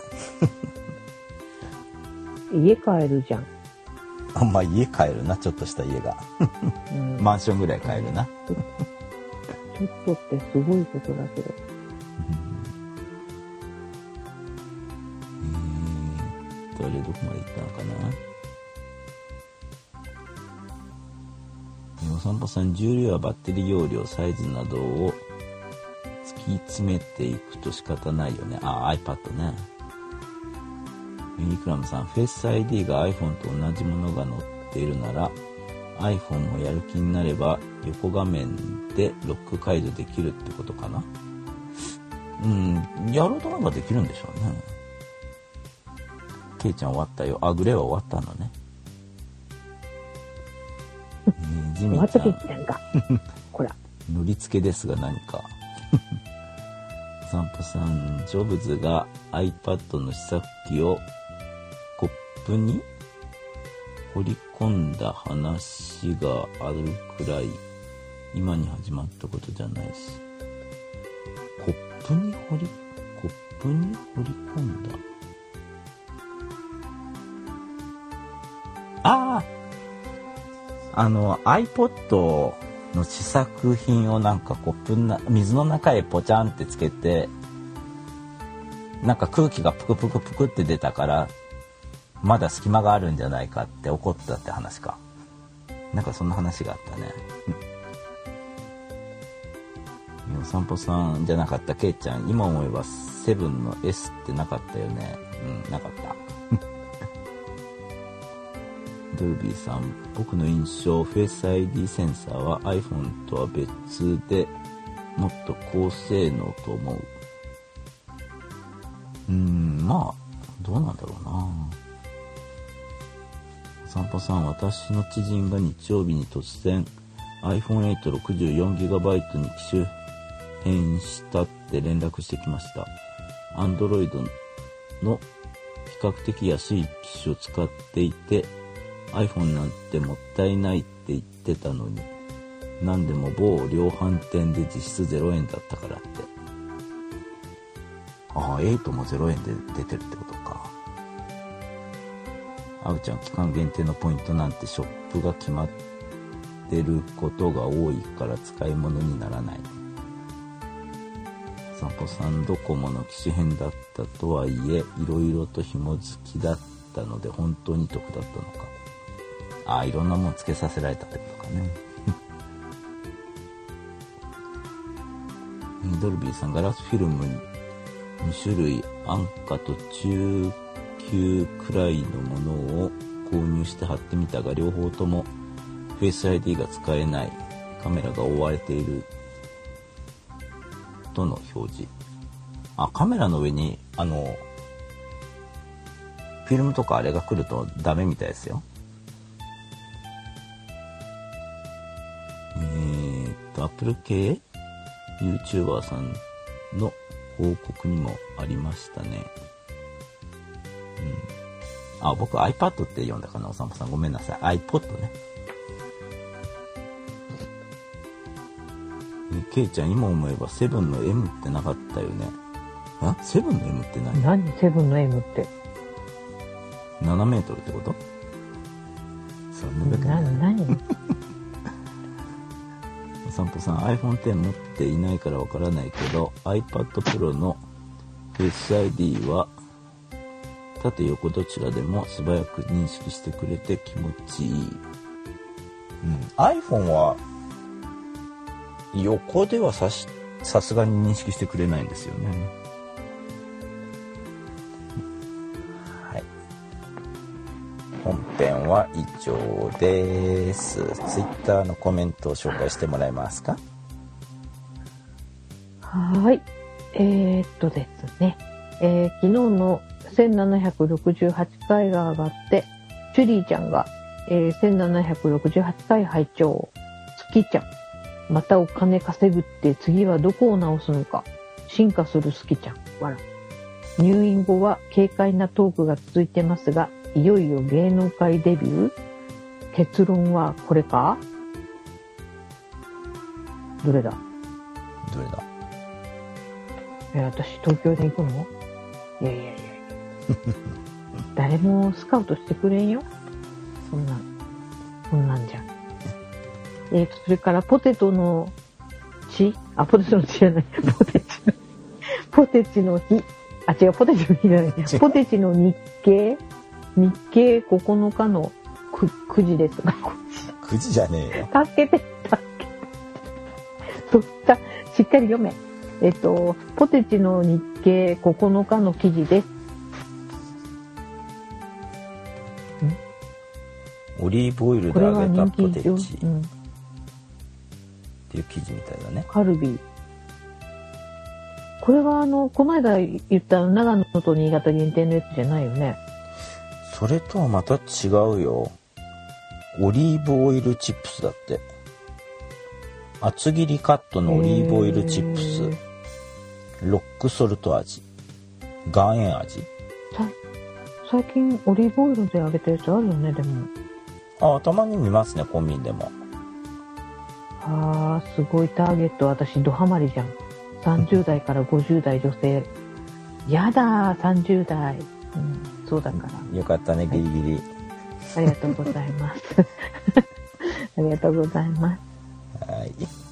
家買えるじゃん。 家買えるな、ちょっとした家が。マンションぐらい買えるな。 ちょっとってすごいことだけど。 どこまで行ったのかな。お散歩さん、重量やバッテリー容量、サイズなどを突き詰めていくと仕方ないよね。iPad ね。ユニクラムさん、フェイス ID が iPhone と同じものが載っているなら iPhone もやる気になれば横画面でロック解除できるってことかな。やろうと思えばできるんでしょうね。ケイちゃん終わったよ。グレーは終わったのね。ジミーちゃん。終わったって言ってんか。こら。乗り付けですが何か。散歩さん、ジョブズが iPad の試作機をコップに掘り込んだ話があるくらい今に始まったことじゃないし。コップに放り込んだ。iPod の試作品をなんか水の中へポチャンってつけて、なんか空気がプクプクプクって出たから、まだ隙間があるんじゃないかって怒ったって話か。なんかそんな話があったね。お散歩さんじゃなかった、ケイちゃん。今思えばセブンの S ってなかったよね。なかった。ドルビーさん、僕の印象、フェイス ID センサーは iPhone とは別でもっと高性能と思う。まあどうなんだろうな。お散歩さん、私の知人が日曜日に突然 iPhone 8 64GB に機種変したって連絡してきました。 Android の比較的安い機種を使っていて、iPhone なんてもったいないって言ってたのに、なんでも某量販店で実質0円だったからって。8も0円で出てるってことか。あうちゃん、期間限定のポイントなんてショップが決まってることが多いから使い物にならない。散歩さん、ドコモの機種変だったとはいえ、いろいろと紐付きだったので本当に得だったのか。いろんなものつけさせられたってことかね。ドルビーさん、ガラスフィルム2種類、安価と中級くらいのものを購入して貼ってみたが、両方ともフェイス ID が使えない、カメラが覆われているとの表示。カメラの上にフィルムとかあれが来るとダメみたいですよ。アップル系 YouTuber さんの報告にもありましたね。僕 iPad って読んだかな、お散歩さん。ごめんなさい。iPod ね。ケイちゃん、今思えばセブンの M ってなかったよね。セブンの M って何セブンの M って。 7メートルってこと？そんなことない。 何お散歩さん、iPhone X 持っていないからわからないけど、iPad Pro の Face ID は縦横どちらでも素早く認識してくれて気持ちいい。iPhone は横ではさすがに認識してくれないんですよね。はい。本編は以上です。Twitter のコメントを紹介してもらえますか？ はい。ですね。昨日の1768回が上がって、ジュリーちゃんが、1768回拝聴。スキちゃん。またお金稼ぐって次はどこを直すのか。進化するスキちゃん。笑。入院後は軽快なトークが続いてますが、いよいよ芸能界デビュー？結論はこれか？どれだ？私東京で行くの？いや誰もスカウトしてくれんよ。そんなんじゃ。それからポテトの血？ポテトの血じゃない。ポテチの日。違う、ポテチの日じゃない。ポテチの日経9日の9時です。 9時じゃねえよ。 助けて。しっかり読め。ポテチの日経9日の記事です。 オリーブオイルで揚げたポテチっていう記事みたいだね。 カルビー。これはこの間言った長野と新潟限定のやつじゃないよね。 それとはまた違うよ。オリーブオイルチップスだって。厚切りカットのオリーブオイルチップス。ロックソルト味。岩塩味。 最近オリーブオイルで揚げたやつあるよね、でも。 たまに見ますね、コンビニでも。 あー、すごいターゲット。私、ドハマりじゃん。30代から50代女性。やだー、30代。うん、そうだから。 よかったね、ギリギリ。 ありがとうございます。ありがとうございます。 はい。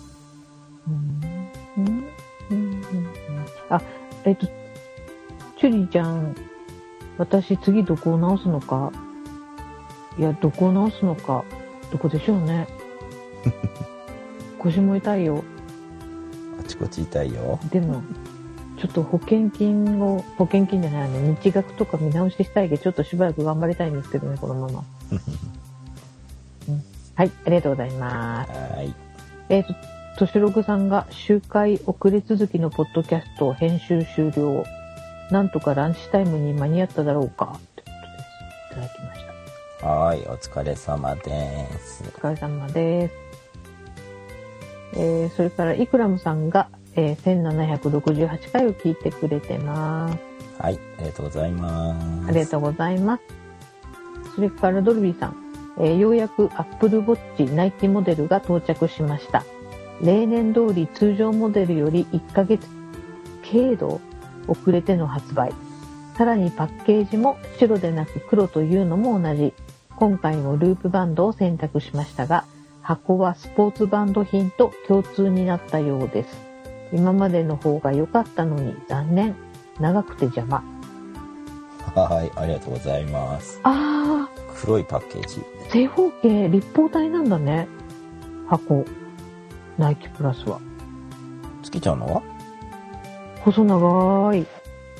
あ、チュリちゃん、私次どこを直すのか。いや、どこを直すのか。どこでしょうね。腰も痛いよ。 あちこち痛いよ。 でも、ちょっと保険金じゃないの、日額とか見直ししたいけど、ちょっとしばらく頑張りたいんですけどね、このまま。はい、ありがとうございます。 はい。 としろぐさんが周回遅れ続きのポッドキャストを編集終了。なんとかランチタイムに間に合っただろうか。ということです。いただきました。 はい、お疲れ様です。 お疲れ様です。それからイクラムさんが、1768回を聞いてくれてます。 はい、ありがとうございます。 ありがとうございます。それからドルビーさん、ようやく Apple Watch ナイキモデルが到着しました。例年通り通常モデルより1ヶ月程度遅れての発売。さらにパッケージも白でなく黒というのも同じ。今回もループバンドを選択しましたが、箱はスポーツバンド品と共通になったようです。今までの方が良かったのに残念。長くて邪魔。 はい、ありがとうございます。 あー。 黒いパッケージ。 正方形立方体なんだね。箱。ナイキプラスは。 月ちゃんのは細長い。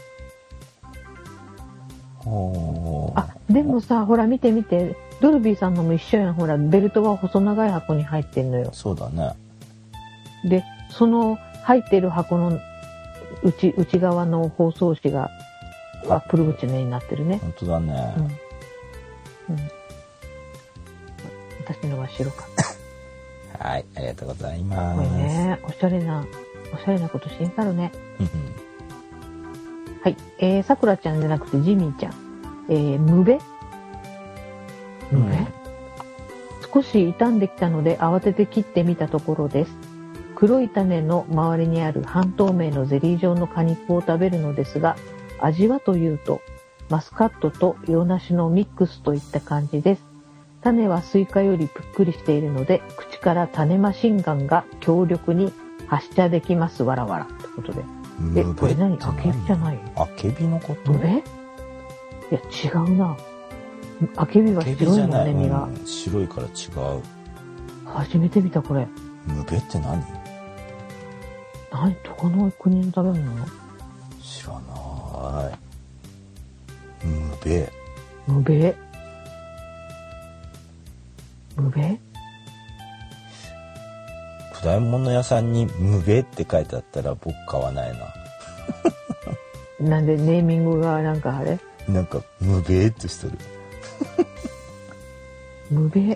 あ、でもさ、ほら見て見て。ドルビーさんのも一緒やん。ほら、ベルトは細長い箱に入ってんのよ。 そうだね。で、 その入ってる箱の内側の包装紙がアップルウォッチの絵になってるね。 本当だね。 うん。私のは白かった。 はい、ありがとうございます。 これね、おしゃれなことしんかるね。はい、さくらちゃんじゃなくてジミーちゃん。ムベ、少し傷んできたので慌てて切ってみたところです。黒い種の周りにある半透明のゼリー状の果肉を食べるのですが、味はというとマスカットと洋梨のミックスといった感じです。種はスイカよりぷっくりしているので、口から種マシンガンが強力に発射できます。わらわらってことで。これ何？アケビじゃない？ アケビのこと？ いや違うな。アケビは白いもんね、身が。 白いから違う。 初めて見たこれ。 ムベって何？ どこの国の食べ物？ 知らない。ムベ。果物屋さんにムベって書いてあったら僕買わないな。 なんでネーミングがなんかあれ？ なんかムベってしてる。 ムベ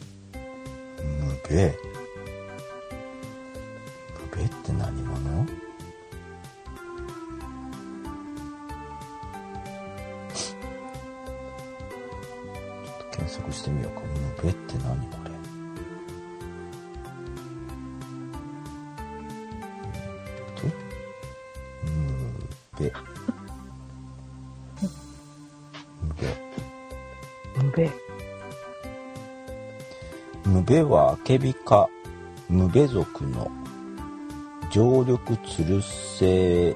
って何者？検索してみようか。ムベって何これ？ムベはアケビ科ムベ属の常緑つる性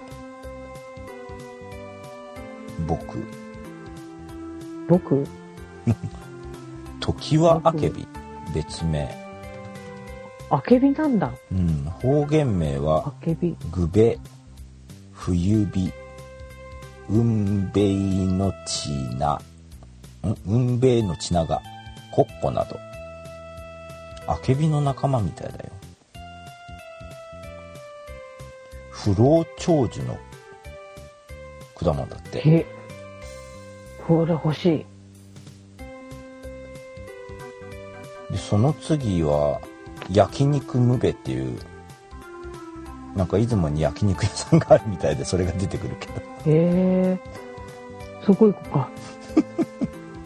木トキワアケビ別名。 アケビなんだ。 方言名はグベ、冬ビ、ウンベイのチナ、ウンベイのチナガ、コッコなど。アケビの仲間みたいだよ。不老長寿の果物だって。 これ欲しい。 でその次は焼肉ムベっていう、なんか出雲に焼肉屋さんがあるみたいで、それが出てくるけど。 そこ行こうか。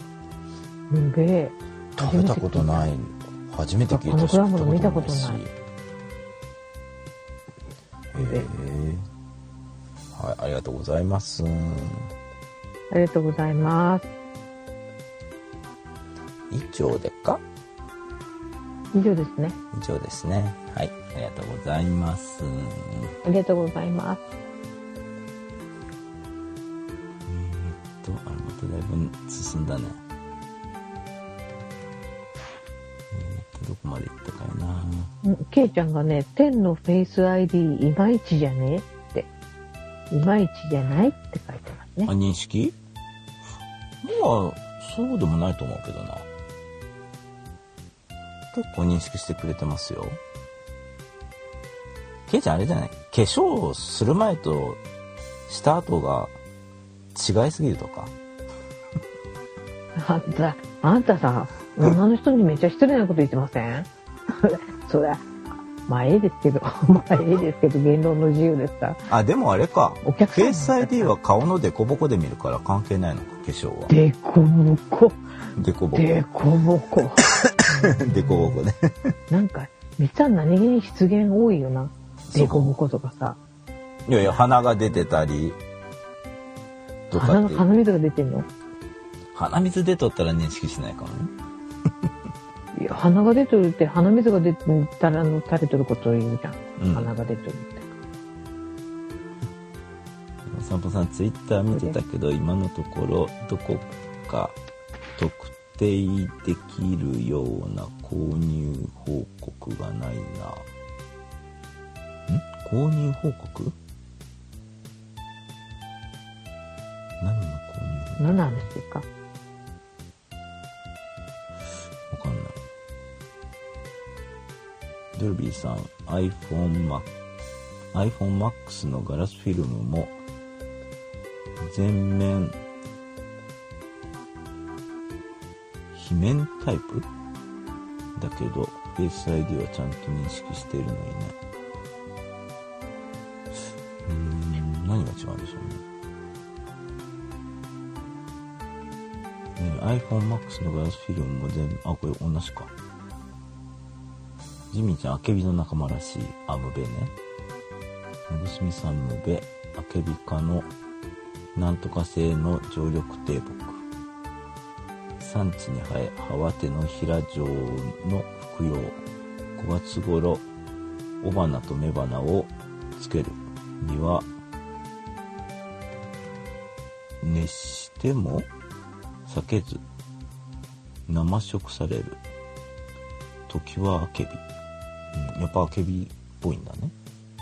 ムベ食べたことない。初めて聞いたし、 この果物見たことない。 で。 はい、ありがとうございます。 ありがとうございます。 以上でか？ 以上ですね。 以上ですね。はい、ありがとうございます。 ありがとうございます。 あれまただいぶ進んだね。どこまで行ったかいな。 ケイちゃんがね、10のフェイス ID いまいちじゃねって。いまいちじゃないって書いてますね。 あ、認識？まあ、そうでもないと思うけどな。結構認識してくれてますよ。ケイちゃんあれじゃない？化粧する前とした後が違いすぎるとか。 あんたさ、女の人にめっちゃ失礼なこと言ってません？そりゃ、まあええですけど、言論の自由ですから。 あ、でもあれか。 お客さんフェイス ID は顔のデコボコで見るから関係ないのか、化粧は。 デコボコ。 デコボコ。 デコボコ。 デコボコね。 なんか、めっちゃ何気に出現多いよな。デコボコとかさ。 いやいや、鼻が出てたり。とかって。 鼻水が出てんの？ 鼻水出とったら認識しないかもね。 いや、鼻が出とるって、鼻水が出たら垂れとることを言うじゃん。 うん、 鼻が出とるって。 お散歩さん、ツイッター見てたけど、今のところ、どこか特定できるような購入報告がないな。購入報告？何の購入報告？ 何なんですか？ わかんない。ドルビーさん、iPhone Max のガラスフィルムも全面非面タイプだけど、フェイス ID はちゃんと認識しているのにね。何が違うんでしょうね。iPhone Max のガラスフィルムも全部、これ同じか。ジミーちゃん、アケビの仲間らしい。ムベね。のぶすみさん、ムベ。アケビ科のなんとか製の常緑低木。産地に生え、葉は手のひら状の服用。5月頃、雄花と雌花をつけるには、熱しても避けず、生食される。時はアケビ。やっぱアケビっぽいんだね。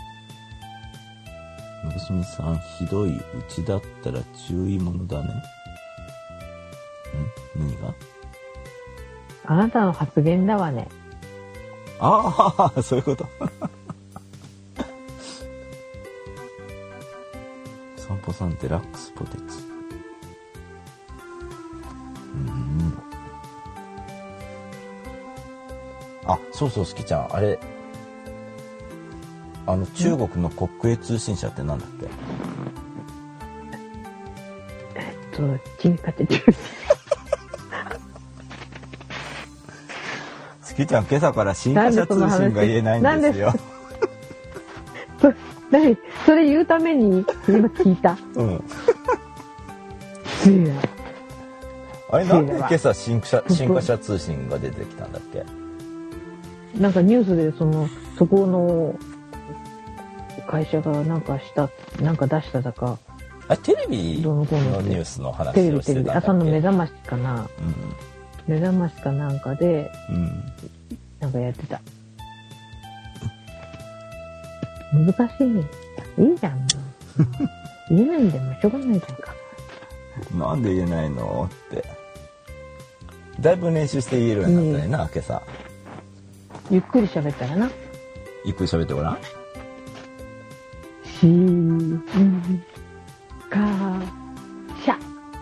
のぶすみさん、ひどい。うちだったら注意物だね。何が？ あなたの発言だわね。 ああ、そういうこと。散歩さん、デラックスポテチ。そうそう、好きちゃん、あれ、中国の国営通信社ってなんだっけ？ 金華中心。 好きちゃん、今朝から新華社通信が言えないんですよ。 それ言うために今聞いた。 あれ、なんで今朝新華社通信が出てきたんだっけ？ なんかニュースでそこの会社がなんか出しただか。 テレビのニュースの話をしてたんだっけ？ 朝の目覚ましかな。目覚ましかなんかで、なんかやってた。難しいね。いいじゃん。言えないんでもしょうがないじゃんか。 なんで言えないのって。だいぶ練習して言えるようになったねな、今朝。 ゆっくり喋ったらな。 ゆっくり喋ってごらん。 新華社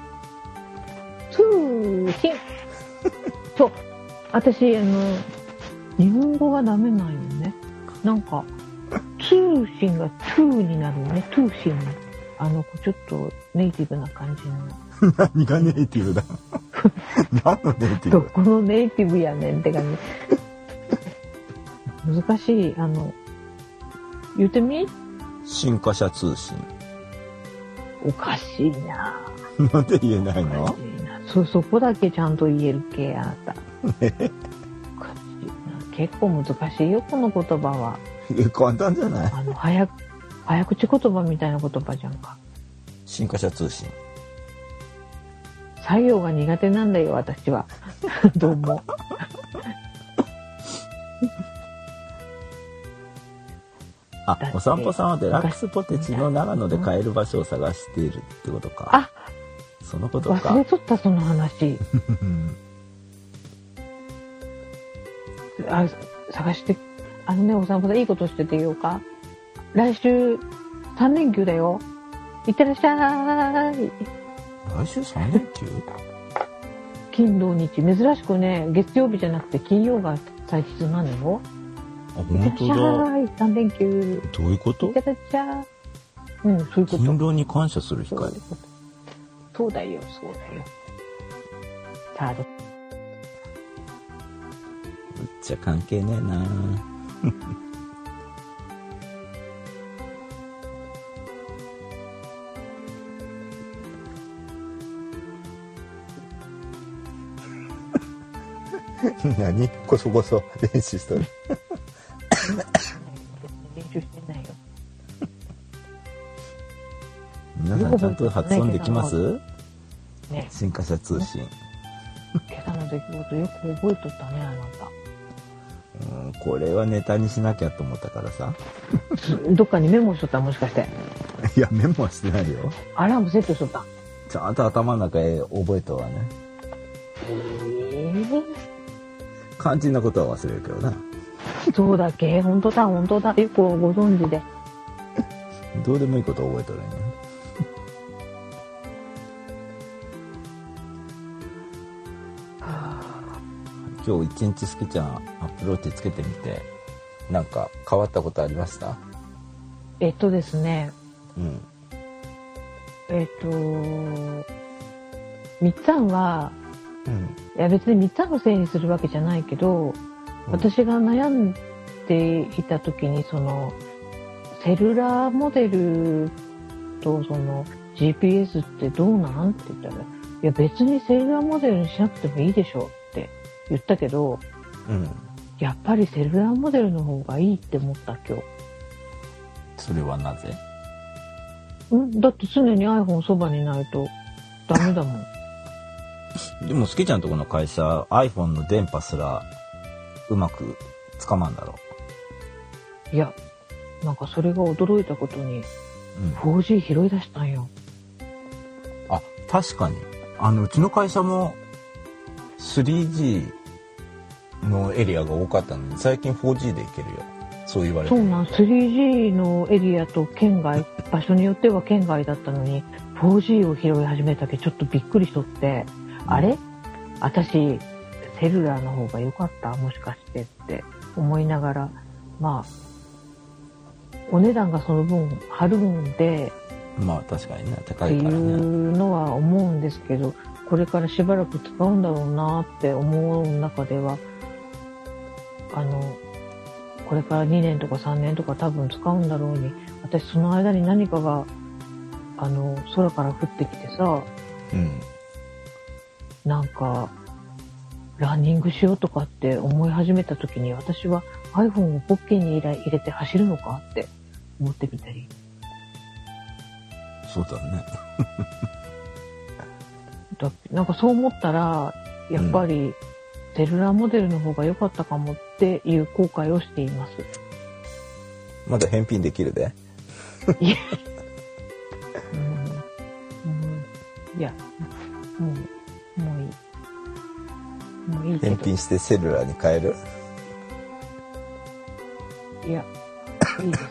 通信。そう。私、日本語がダメなんよね。なんか、通信がトゥーになるよね。通信。ちょっとネイティブな感じの。 何がネイティブだ？何のネイティブ？ どこのネイティブやねんって感じ。難しい。言ってみ？ 新華社通信。 おかしいな。 なんで言えないの？ そこだけちゃんと言えるけ、あなた。おかしいな。結構難しいよ、この言葉は。 簡単じゃない？ 早口言葉みたいな言葉じゃんか。 新華社通信。 作業が苦手なんだよ、私は。どうも。 お散歩さんはデラックスポテチの長野で買える場所を探しているってことか。 あ、 そのことか。 忘れとった、その話。探して、お散歩さんいいことしててようか。来週3連休だよ。いってらっしゃい。 来週3連休？ 金土日、珍しくね、月曜日じゃなくて金曜が祭日なのよ。 あ、本当だ。 3連休。 どういうこと？ いってらっしゃい。うん、そういうこと。 勤労に感謝する光。 そうだよ。さあ、 うっちゃ関係ねえな。何？こそこそ練習しとる。 練習してないよ。 皆さんちゃんと発音できます？ ね。 新華社通信。 今朝の出来事よく覚えとったね、あなた。 これはネタにしなきゃと思ったからさ。 どっかにメモしとった、もしかして。 いや、メモはしてないよ。 アラームセットしとった。 ちゃんと頭の中へ覚えたわね。肝心なことは忘れるけどな。 そうだっけ？本当だ。よくご存知で。 どうでもいいこと覚えとるんや。今日一日すきちゃんアップローチつけてみて、なんか変わったことありました？ ですね。みっつぁんは、いや別にみっつぁんのせいにするわけじゃないけど、私が悩んでいた時にそのセルラーモデルとその GPS ってどうなんって言ったら、いや別にセルラーモデルにしなくてもいいでしょって言ったけど、やっぱりセルラーモデルの方がいいって思った今日。 それはなぜ？ だって常に iPhone そばにないとダメだもん。 でもすきちゃんとこの会社 iPhone の電波すらうまくつかまんだろう。いや、なんかそれが驚いたことに、4G 拾い出したんよ。 あ、確かにうちの会社も 3G のエリアが多かったのに最近 4G でいけるよ。そう言われて。 そうなん、3G のエリアと県外、場所によっては県外だったのに 4G を拾い始めたけどちょっとびっくりしとって、あれ？私セルラーの方が良かったもしかしてって思いながら、まあお値段がその分張るんで、 まあ確かにね、高っていからね。 いうのは思うんですけど、これからしばらく使うんだろうなって思う中では、これから2年とか3年とか多分使うんだろうに、私その間に何かが空から降ってきてさ、なんかランニングしようとかって思い始めた時に、私は iPhone をポッケに入れて走るのかって思ってみたり。 そうだね。 なんかそう思ったらやっぱりセルラーモデルの方が良かったかもっていう後悔をしています。 まだ返品できるで。 いや、いや、もういいけど。 返品してセルラーに変える？ いや、いいです。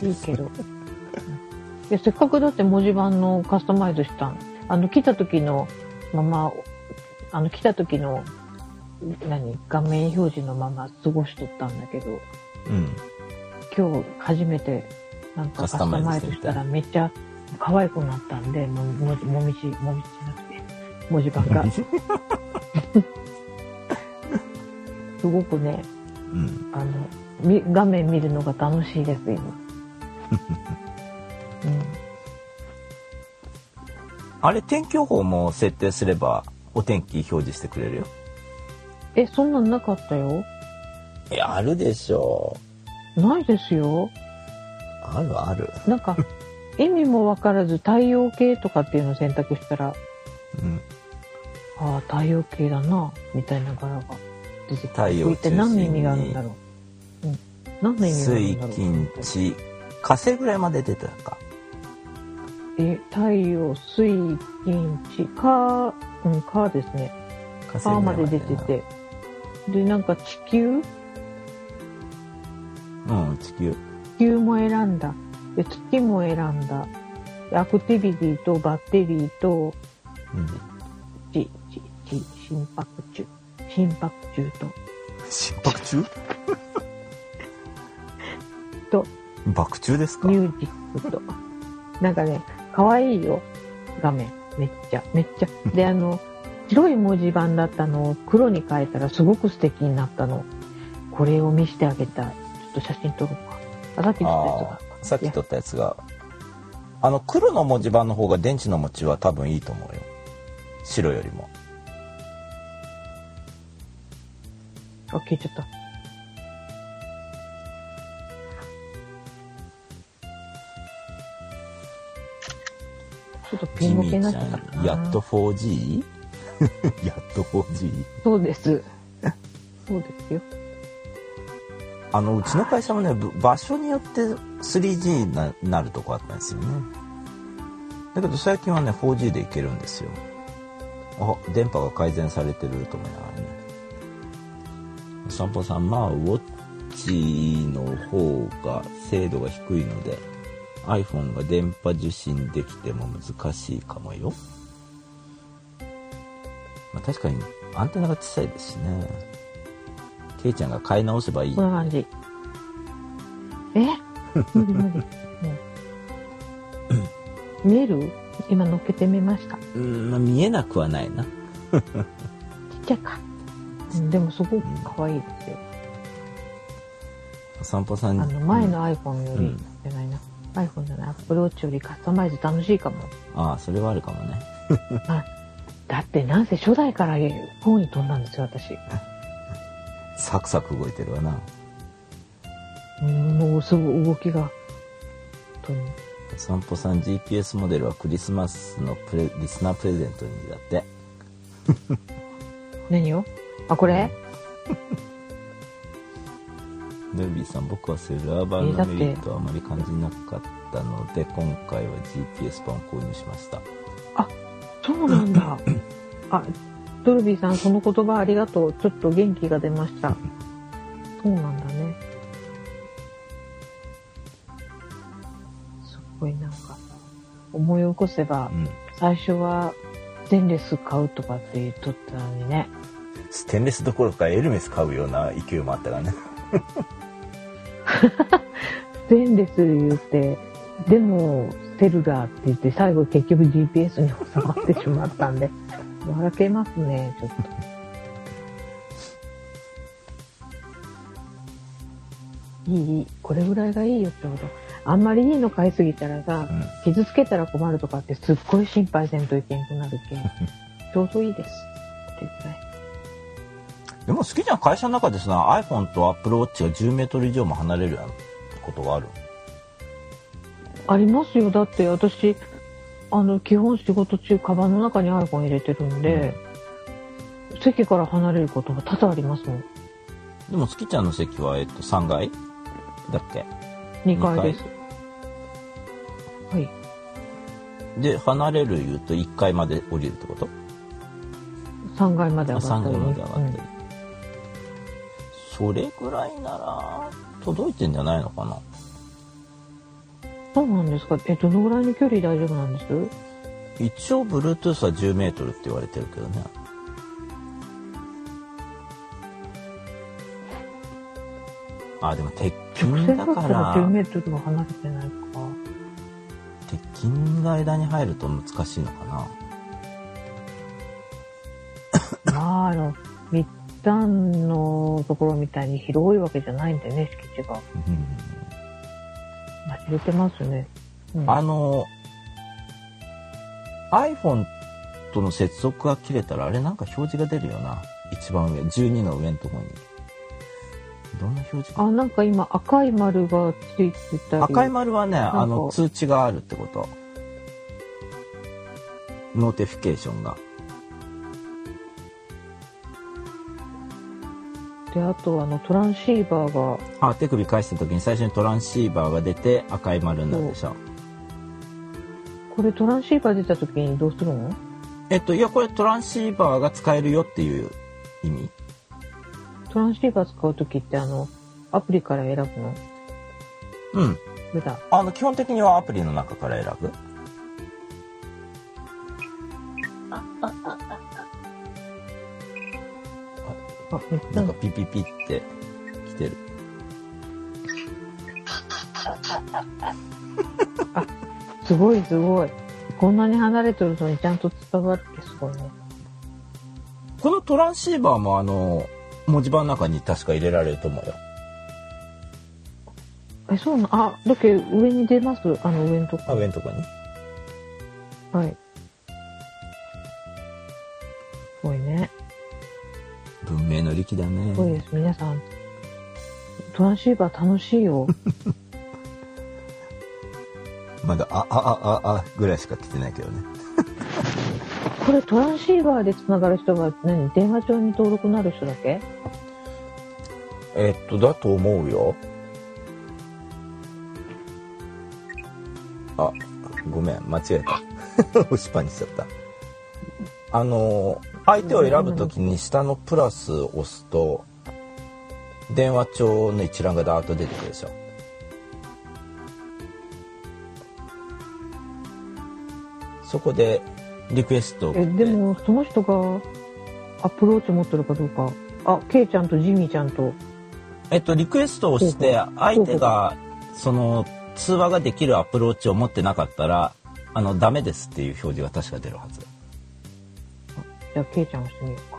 いいけど。いや、せっかくだって文字盤のカスタマイズしたん。来た時のまま、来た時の画面表示のまま過ごしとったんだけど、今日初めてなんかカスタマイズしたらめっちゃ可愛くなったんで、もみじじゃなくて文字盤がすごくね、画面見るのが楽しいです今。 あれ、天気予報も設定すればお天気表示してくれるよ。 そんなんなかったよ。 あるでしょないですよ。 あるある。 なんか意味もわからず太陽系とかっていうのを選択したら、太陽系だなみたいな柄が出てきて、 太陽中心に一体何の意味があるんだろう。何の意味があるんだろう。 水金地火星ぐらいまで出てたか。 太陽水金地火ですね。火まで出てて、でなんか地球地球も選んだ。で月も選んだ。アクティビティとバッテリーと、心拍中と心拍中と爆中ですか。 ミュージックとなんかね、可愛いよ画面。めっちゃで白い文字盤だったのを黒に変えたらすごく素敵になったの。これを見せてあげたい。ちょっと写真撮ろうか。 さっき撮ったやつが黒の文字盤の方が電池の持ちは多分いいと思うよ。白よりも。 消えちゃった。ちょっとピンボケになっちゃったかな。 やっと 4G？ やっと 4G？ そうです。そうですよ。 うちの会社もね、場所によって 3G になるとこあったんですよね。だけど最近はね 4G でいけるんですよ。電波が改善されてると思いながらね。お散歩さん、ウォッチの方が精度が低いので iPhone が電波受信できても難しいかもよ。確かにアンテナが小さいですしね。ケイちゃんが買い直せばいい。 こんな感じ。無理。見える？今乗っけてみました。 見えなくはないな。 ちっちゃいか。でもすごく可愛いですよ。 お散歩さん前の iPhone より、じゃないな。iPhone じゃない。Apple Watch よりカスタマイズ楽しいかも。 それはあるかもね。 だってなんせ初代から4に飛んだんですよ、私。 サクサク動いてるわな。 もうすぐ動きが。 お散歩さん GPS モデルはクリスマスのリスナープレゼントにだって。 何を？これ？ ヌービーさん、僕はセルラー版のメリットはあまり感じなかったので、今回は GPS 版を購入しました。 そうなんだ。ドルビーさん、その言葉ありがとう。ちょっと元気が出ました。そうなんだね。すごいなんか思い起こせば、最初はステンレス買うとかって言っとったのにね。 ステンレスどころかエルメス買うような勢いもあったからね。 ステンレス言って、でもセルラーって言って最後結局 GPS に収まってしまったんで。笑けますね、ちょっと。いい。これぐらいがいいよ、ちょうど。あんまりいいの買いすぎたらさ、傷つけたら困るとかってすっごい心配せんといけんくなるけん。ちょうどいいです。っていうぐらい。 でも好きじゃん、会社の中でさ、iPhone と Apple Watch が10メートル以上も離れるようなことがある。 ありますよ。だって私、基本仕事中、カバンの中に iPhone 入れてるんで、席から離れることが多々ありますもん。 でも、月ちゃんの席は、3階だっけ？ 2階です。はい。 で、離れる言うと1階まで降りるってこと？ 3階まで上がったり。 3階まで上がったり。それぐらいなら、届いてんじゃないのかな？ そうなんですか。どのぐらいの距離大丈夫なんです？ 一応 Bluetooth は10メートルって言われてるけどね。でも鉄筋だから。 10メートルは離れてないか。 鉄筋が間に入ると難しいのかな。 密談のところみたいに広いわけじゃないんだよね、敷地が。 入れてますね。 iPhone との接続が切れたら、あれなんか表示が出るよな。一番上、12の上のところに。どんな表示？ なんか今赤い丸がついてたり。 赤い丸はね、通知があるってこと。ノーティフィケーションが。 で、あとトランシーバーが。 手首返した時に最初にトランシーバーが出て赤い丸になるでしょ。 これトランシーバー出た時にどうするの？ いや、これトランシーバーが使えるよっていう意味。 トランシーバー使う時ってアプリから選ぶの？ うん。基本的にはアプリの中から選ぶ。なんかピピピって来てる。 すごいすごい。こんなに離れてるのにちゃんと伝わってすごいね。 このトランシーバーも文字盤の中に確か入れられると思うよ。 そうなの？だけど上に出ます？上のとこ。 上のとこに。 はい。すごいね。 文明の利器だね。 すごいです。皆さん、トランシーバー楽しいよ。 まだぐらいしか来てないけどね。 これトランシーバーでつながる人が電話帳に登録なる人だけ？ だと思うよ。ごめん、間違えた。押しっぱにしちゃった。相手を選ぶときに下のプラスを押すと電話帳の一覧がダーッと出てくるでしょ。そこでリクエスト。 でもその人がアプローチ持ってるかどうか。ケイちゃんとジミーちゃんと。 リクエストをして相手がその通話ができるアプローチを持ってなかったらダメですっていう表示が確か出るはず。 じゃあケイちゃん押してみようか。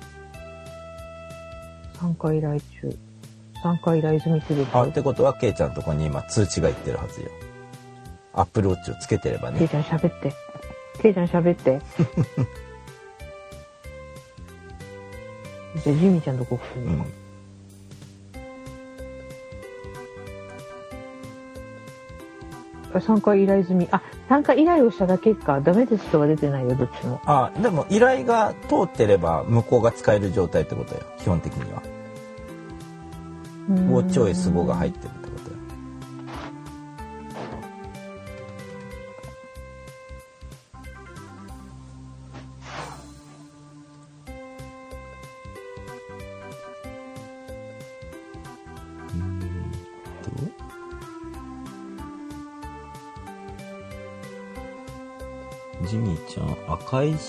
参加依頼中。参加依頼済みするってことはケイちゃんのとこに今通知がいってるはずよ。アプローチをつけてればね。 ケイちゃん喋って。ケイちゃん喋って。じゃあジミーちゃんとこ来てみようか。参加依頼済み。参加依頼をしただけか。ダメですとは出てないよ、どっちも。 でも依頼が通ってれば向こうが使える状態ってことよ、基本的には。ウォッチ OS5 が入ってるってことよ。ジミーちゃん、赤い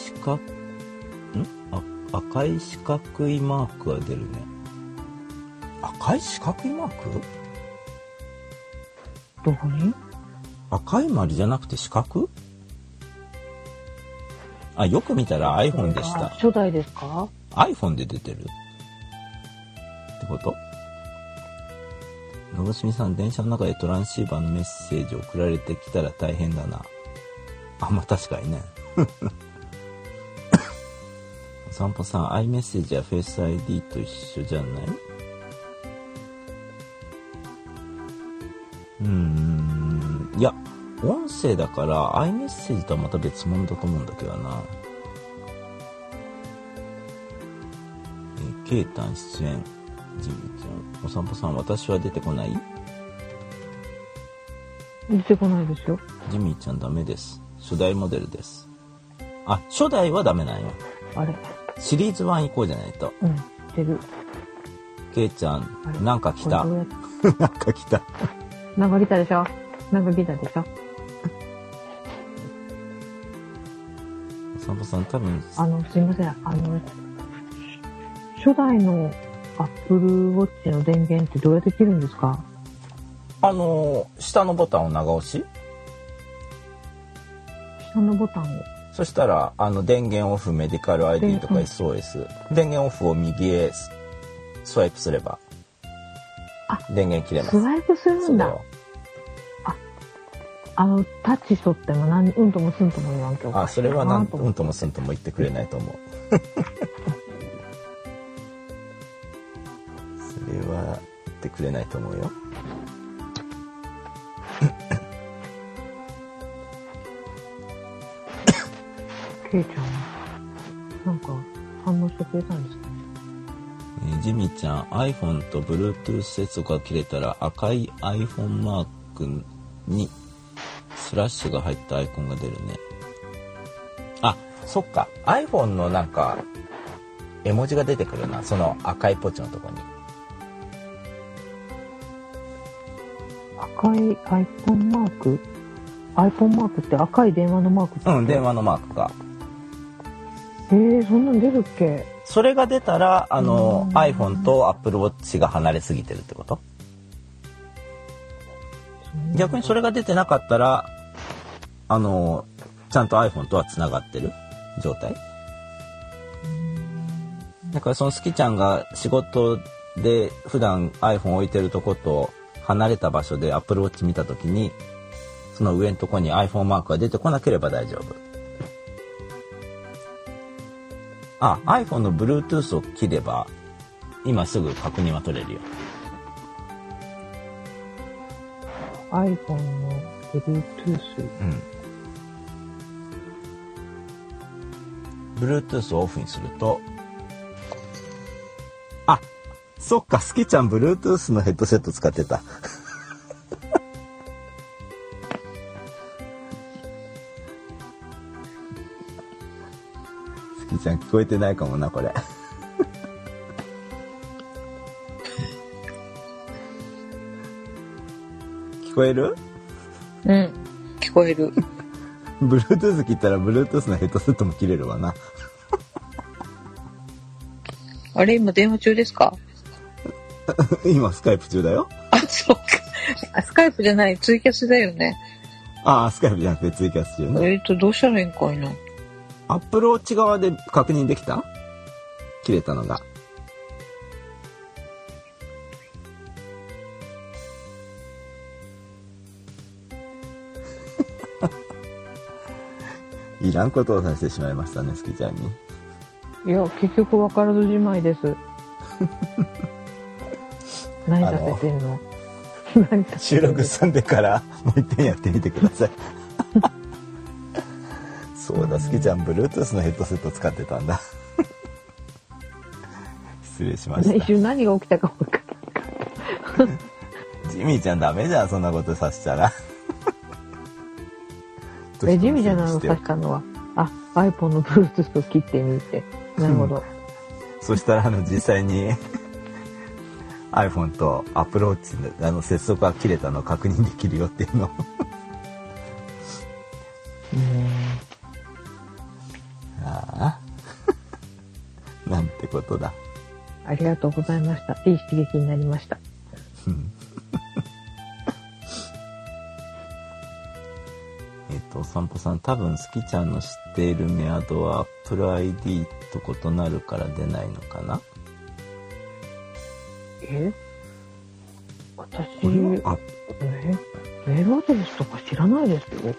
四角いマークが出るね。赤い四角いマーク？ どこに？ 赤い丸じゃなくて四角？よく見たら iPhone でした。 初代ですか？ iPhone で出てるってこと？のぶしみさん、電車の中でトランシーバーのメッセージ送られてきたら大変だな。確かにね。お散歩さん、iMessage や Face ID と一緒じゃない？いや、音声だから iMessage とはまた別物だと思うんだけどな。ケイタン出演、ジミーちゃん、お散歩さん、私は出てこない？ 出てこないですよ。 ジミーちゃんダメです。初代モデルです。初代はダメなんよ。シリーズ1行こうじゃないと。 出る。 ケイちゃん、なんか来た。なんか来た。 なんか来たでしょ。 散歩さん、多分。 すいません。初代の Apple Watch の電源ってどうやって切るんですか？ 下のボタンを長押し。 下のボタンを。 そしたら電源オフ、メディカル ID とか SOS、電源オフを右へスワイプすれば電源切れます。 スワイプするんだ。 タッチしとってもうんともすんとも言わんけど。 それはうんともすんとも言ってくれないと思う。それは言ってくれないと思うよ。 ケイちゃん、なんか反応してくれたんですかね。 ジミちゃん、iPhone と Bluetooth 接続が切れたら赤い iPhone マークにスラッシュが入ったアイコンが出るね。そっか。iPhone のなんか絵文字が出てくるな。その赤いポチのとこに。 赤い iPhone マーク ?iPhone マークって赤い電話のマーク？ うん、電話のマークが。 そんなん出るっけ？ それが出たらiPhone と Apple Watch が離れすぎてるってこと？逆にそれが出てなかったらちゃんと iPhone とはつながってる状態。だからそのスキちゃんが仕事で普段 iPhone 置いてるとこと離れた場所で Apple Watch 見たときにその上のとこに iPhone マークが出てこなければ大丈夫。iPhone の Bluetooth を切れば今すぐ確認は取れるよ。 iPhone の Bluetooth。 Bluetooth をオフにすると、そっか、スキちゃん Bluetooth のヘッドセット使ってた。スキちゃん聞こえてないかもな、これ。聞こえる？ うん、聞こえる。 Bluetooth 切ったら Bluetooth のヘッドセットも切れるわな。 あれ、今電話中ですか？ 今スカイプ中だよ。 そうか。スカイプじゃない、ツイキャスだよね。 スカイプじゃなくてツイキャス中ね。 どうしたらいいんかいな。 Apple Watch側で確認できた？切れたのが。いらんことをさせてしまいましたね、スキちゃんに。 いや、結局分からずじまいです。何させてんの？ 収録済んでからもう一遍やってみてください。そうだ、スキちゃん Bluetooth のヘッドセット使ってたんだ。失礼しました。 一瞬何が起きたか分からん。 ジミーちゃんダメじゃん、そんなことさせたら。 ジミーじゃないのさせたのは。iPhone の Bluetooth を切ってみて。なるほど。 そしたら実際にiPhone と Apple Watch の接続が切れたのを確認できるよっていうの。なんてことだ。 ありがとうございました。いい刺激になりました。 お散歩さん、多分スキちゃんの知っているメアドは Apple ID と異なるから出ないのかな？ 私、メールアドレスとか知らないですよ。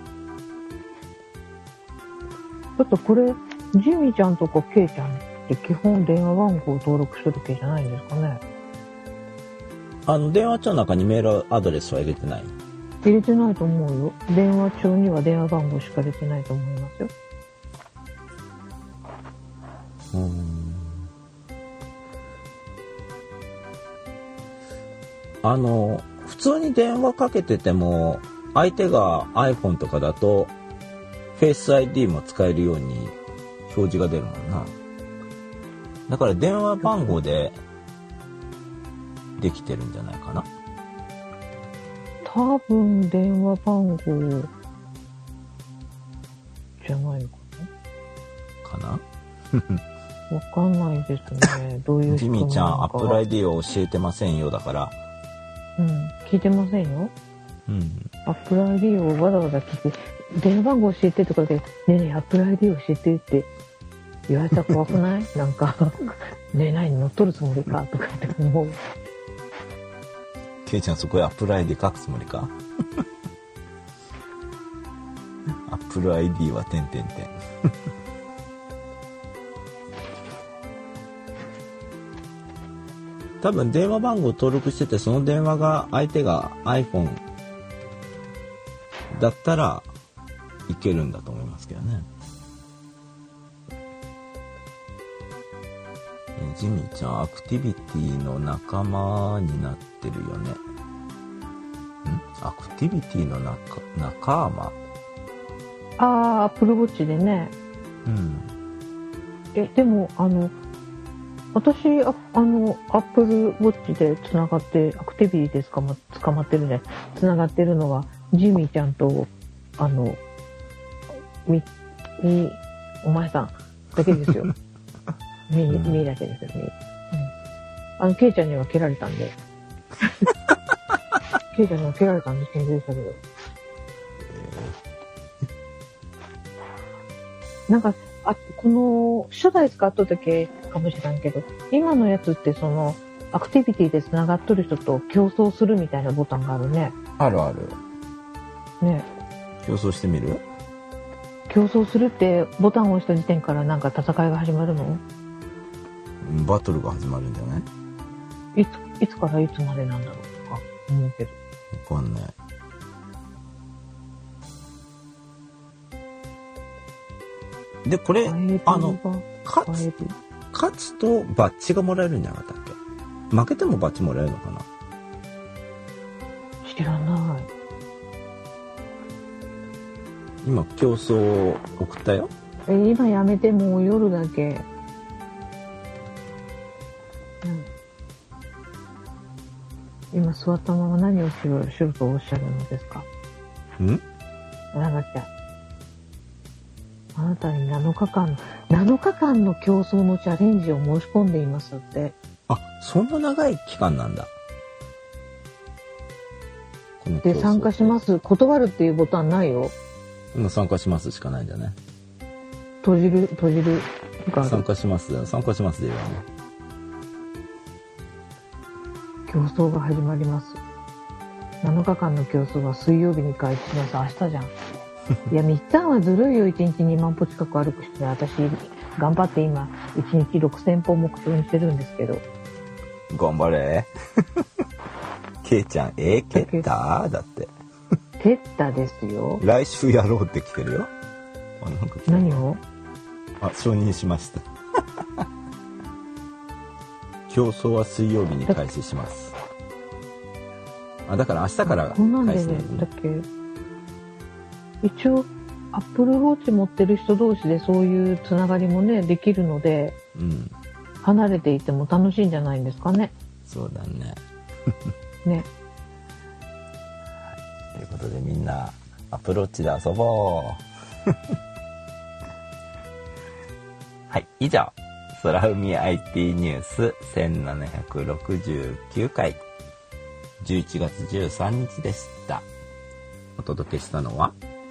だってこれ、ジミちゃんとかケイちゃんって基本電話番号を登録する系じゃないんですかね？ 電話帳の中にメールアドレスは入れてない？ 入れてないと思うよ。電話帳には電話番号しか入れてないと思いますよ。 普通に電話かけてても相手が iPhone とかだと Face ID も使えるように表示が出るもんな。だから電話番号でできてるんじゃないかな。 多分電話番号じゃないのかな？わかんないですね。どういうジミーちゃん、Apple ID を教えてませんよだから。 聞いてませんよ。Apple ID をわざわざ聞いて、電話番号教えてとかで、ねえねえ、Apple ID 教えてって言われたら怖くない？なんか、ねえ何乗っ取るつもりかとかって思う。 ケイちゃんそこへApple ID 書くつもりか？ Apple ID は点々点。多分電話番号登録してて、その電話が相手が iPhone だったらいけるんだと思いますけどね。ジミーちゃん、アクティビティの仲間になってるよね。アクティビティの仲間。 アップルウォッチでね。 うん。 でも、私、アップルウォッチでつながって、アクティビティで捕まってるね。つながってるのは、ジミーちゃんと、お前さんだけですよ。みだけですよ、ケイちゃんには蹴られたんで。ケイちゃんには蹴られたんで、検索したけど。なんか、この、初代使っとった系かもしれんけど、今のやつってその、アクティビティで繋がっとる人と競争するみたいなボタンがあるね。 あるある。 ね。 競争してみる？ 競争するってボタンを押した時点からなんか戦いが始まるの？ バトルが始まるんじゃない？ いつからいつまでなんだろうとか思うけど。 わかんない。で、これ、勝つとバッジがもらえるんじゃなかったっけ？負けてもバッジもらえるのかな？ 知らない。 今、競争を送ったよ。 今やめてもう夜だけ。今座ったまま何をしろとおっしゃるのですか？なんだっけ？あなたに7日間の競争のチャレンジを申し込んでいますって。 あ、そんな長い期間なんだ。 で、参加します。断るっていうボタンないよ。 今参加しますしかないんじゃない？ 閉じるがある。 参加しますでいいわね。 競争が始まります。7日間の競争は水曜日に開始します。明日じゃん。いや、みっちゃんはずるいよ。1日2万歩近く歩くして、私、頑張って今、1日6000歩目標にしてるんですけど。 頑張れ。ケイちゃん、蹴っただって。 蹴ったですよ。 来週やろうって来てるよ。 何を？ 承認しました。競争は水曜日に開始します。だから明日から開始なんですね。 だっけ？一応、アップルウォッチ持ってる人同士でそういうつながりもね、できるので、離れていても楽しいんじゃないんですかね。 そうだね。 ね。 ということでみんな、アップルウォッチで遊ぼう。はい、以上、空海 IT ニュース1769回、11月13日でした。お届けしたのは、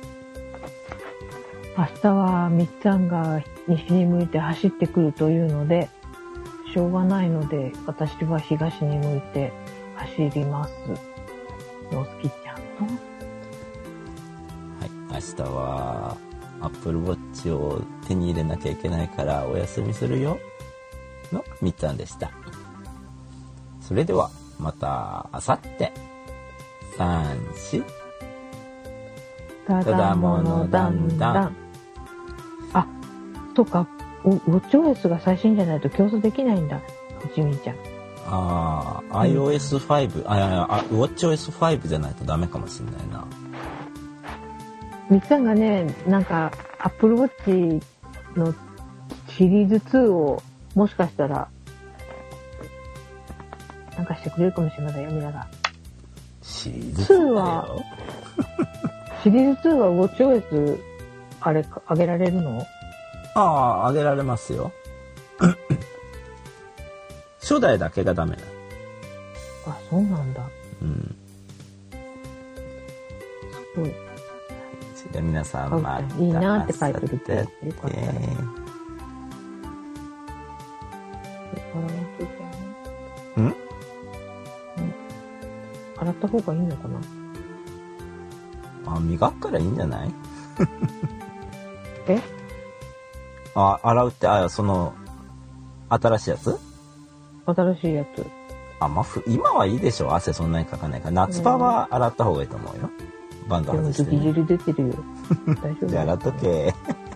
明日はみっちゃんが西に向いて走ってくるというので、しょうがないので、私は東に向いて走ります。のすきちゃんと。 はい、明日は、アップルウォッチを手に入れなきゃいけないからお休みするよ。のみっちゃんでした。それでは、また、あさって。3、4。 ただものだんだん。そうか、ウォッチ OS が最新じゃないと競争できないんだ、ジミーちゃん。 iOS5、ウォッチ OS5 じゃないとダメかもしれないな。 みっちゃんがね、なんか、アップルウォッチのシリーズ2を、もしかしたら、なんかしてくれるかもしれませんよ、みんなが。 シリーズ2は、 シリーズ2はウォッチ OS、上げられるの？ 上げられますよ。初代だけがダメだ。 そうなんだ。すごい。 じゃあ皆さん、またいいなって書いてるって。よかったね。洗った方がいいのかな？ 磨くからいいんじゃない？ え？ あ、洗うって、あ、その、新しいやつ？ 新しいやつ。 あ、まあ、今はいいでしょ。汗そんなにかかないから。夏場は洗った方がいいと思うよ。バンド外して、ね。 でも、ドキ汁出てるよ。大丈夫？ じゃあ洗っとけ。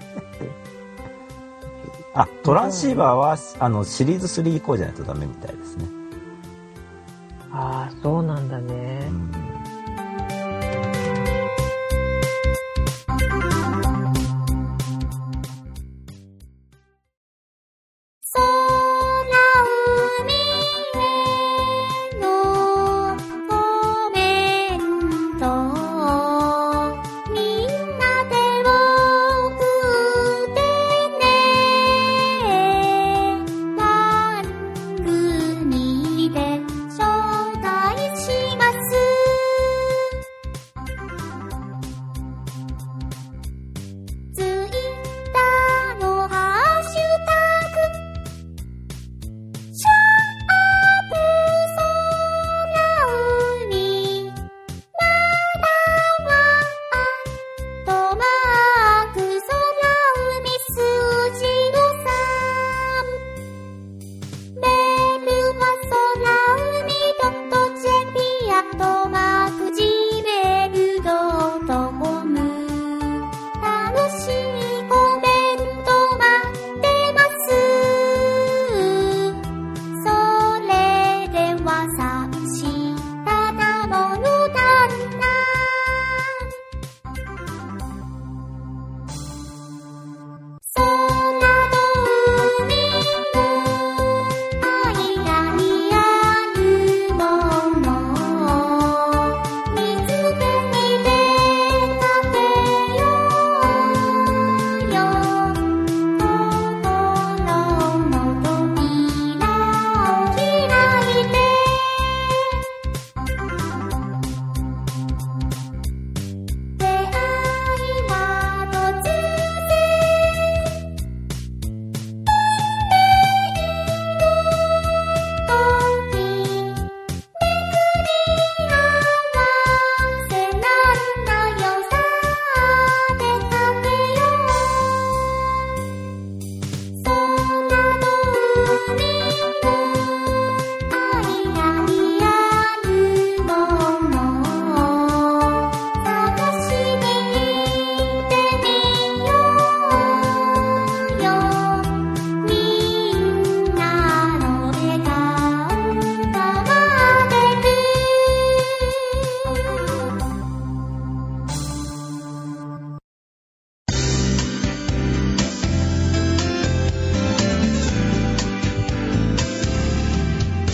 あ、トランシーバーは、シリーズ3以降じゃないとダメみたいですね。 ああ、そうなんだね。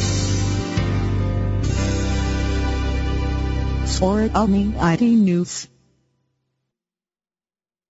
Or Omni ID News.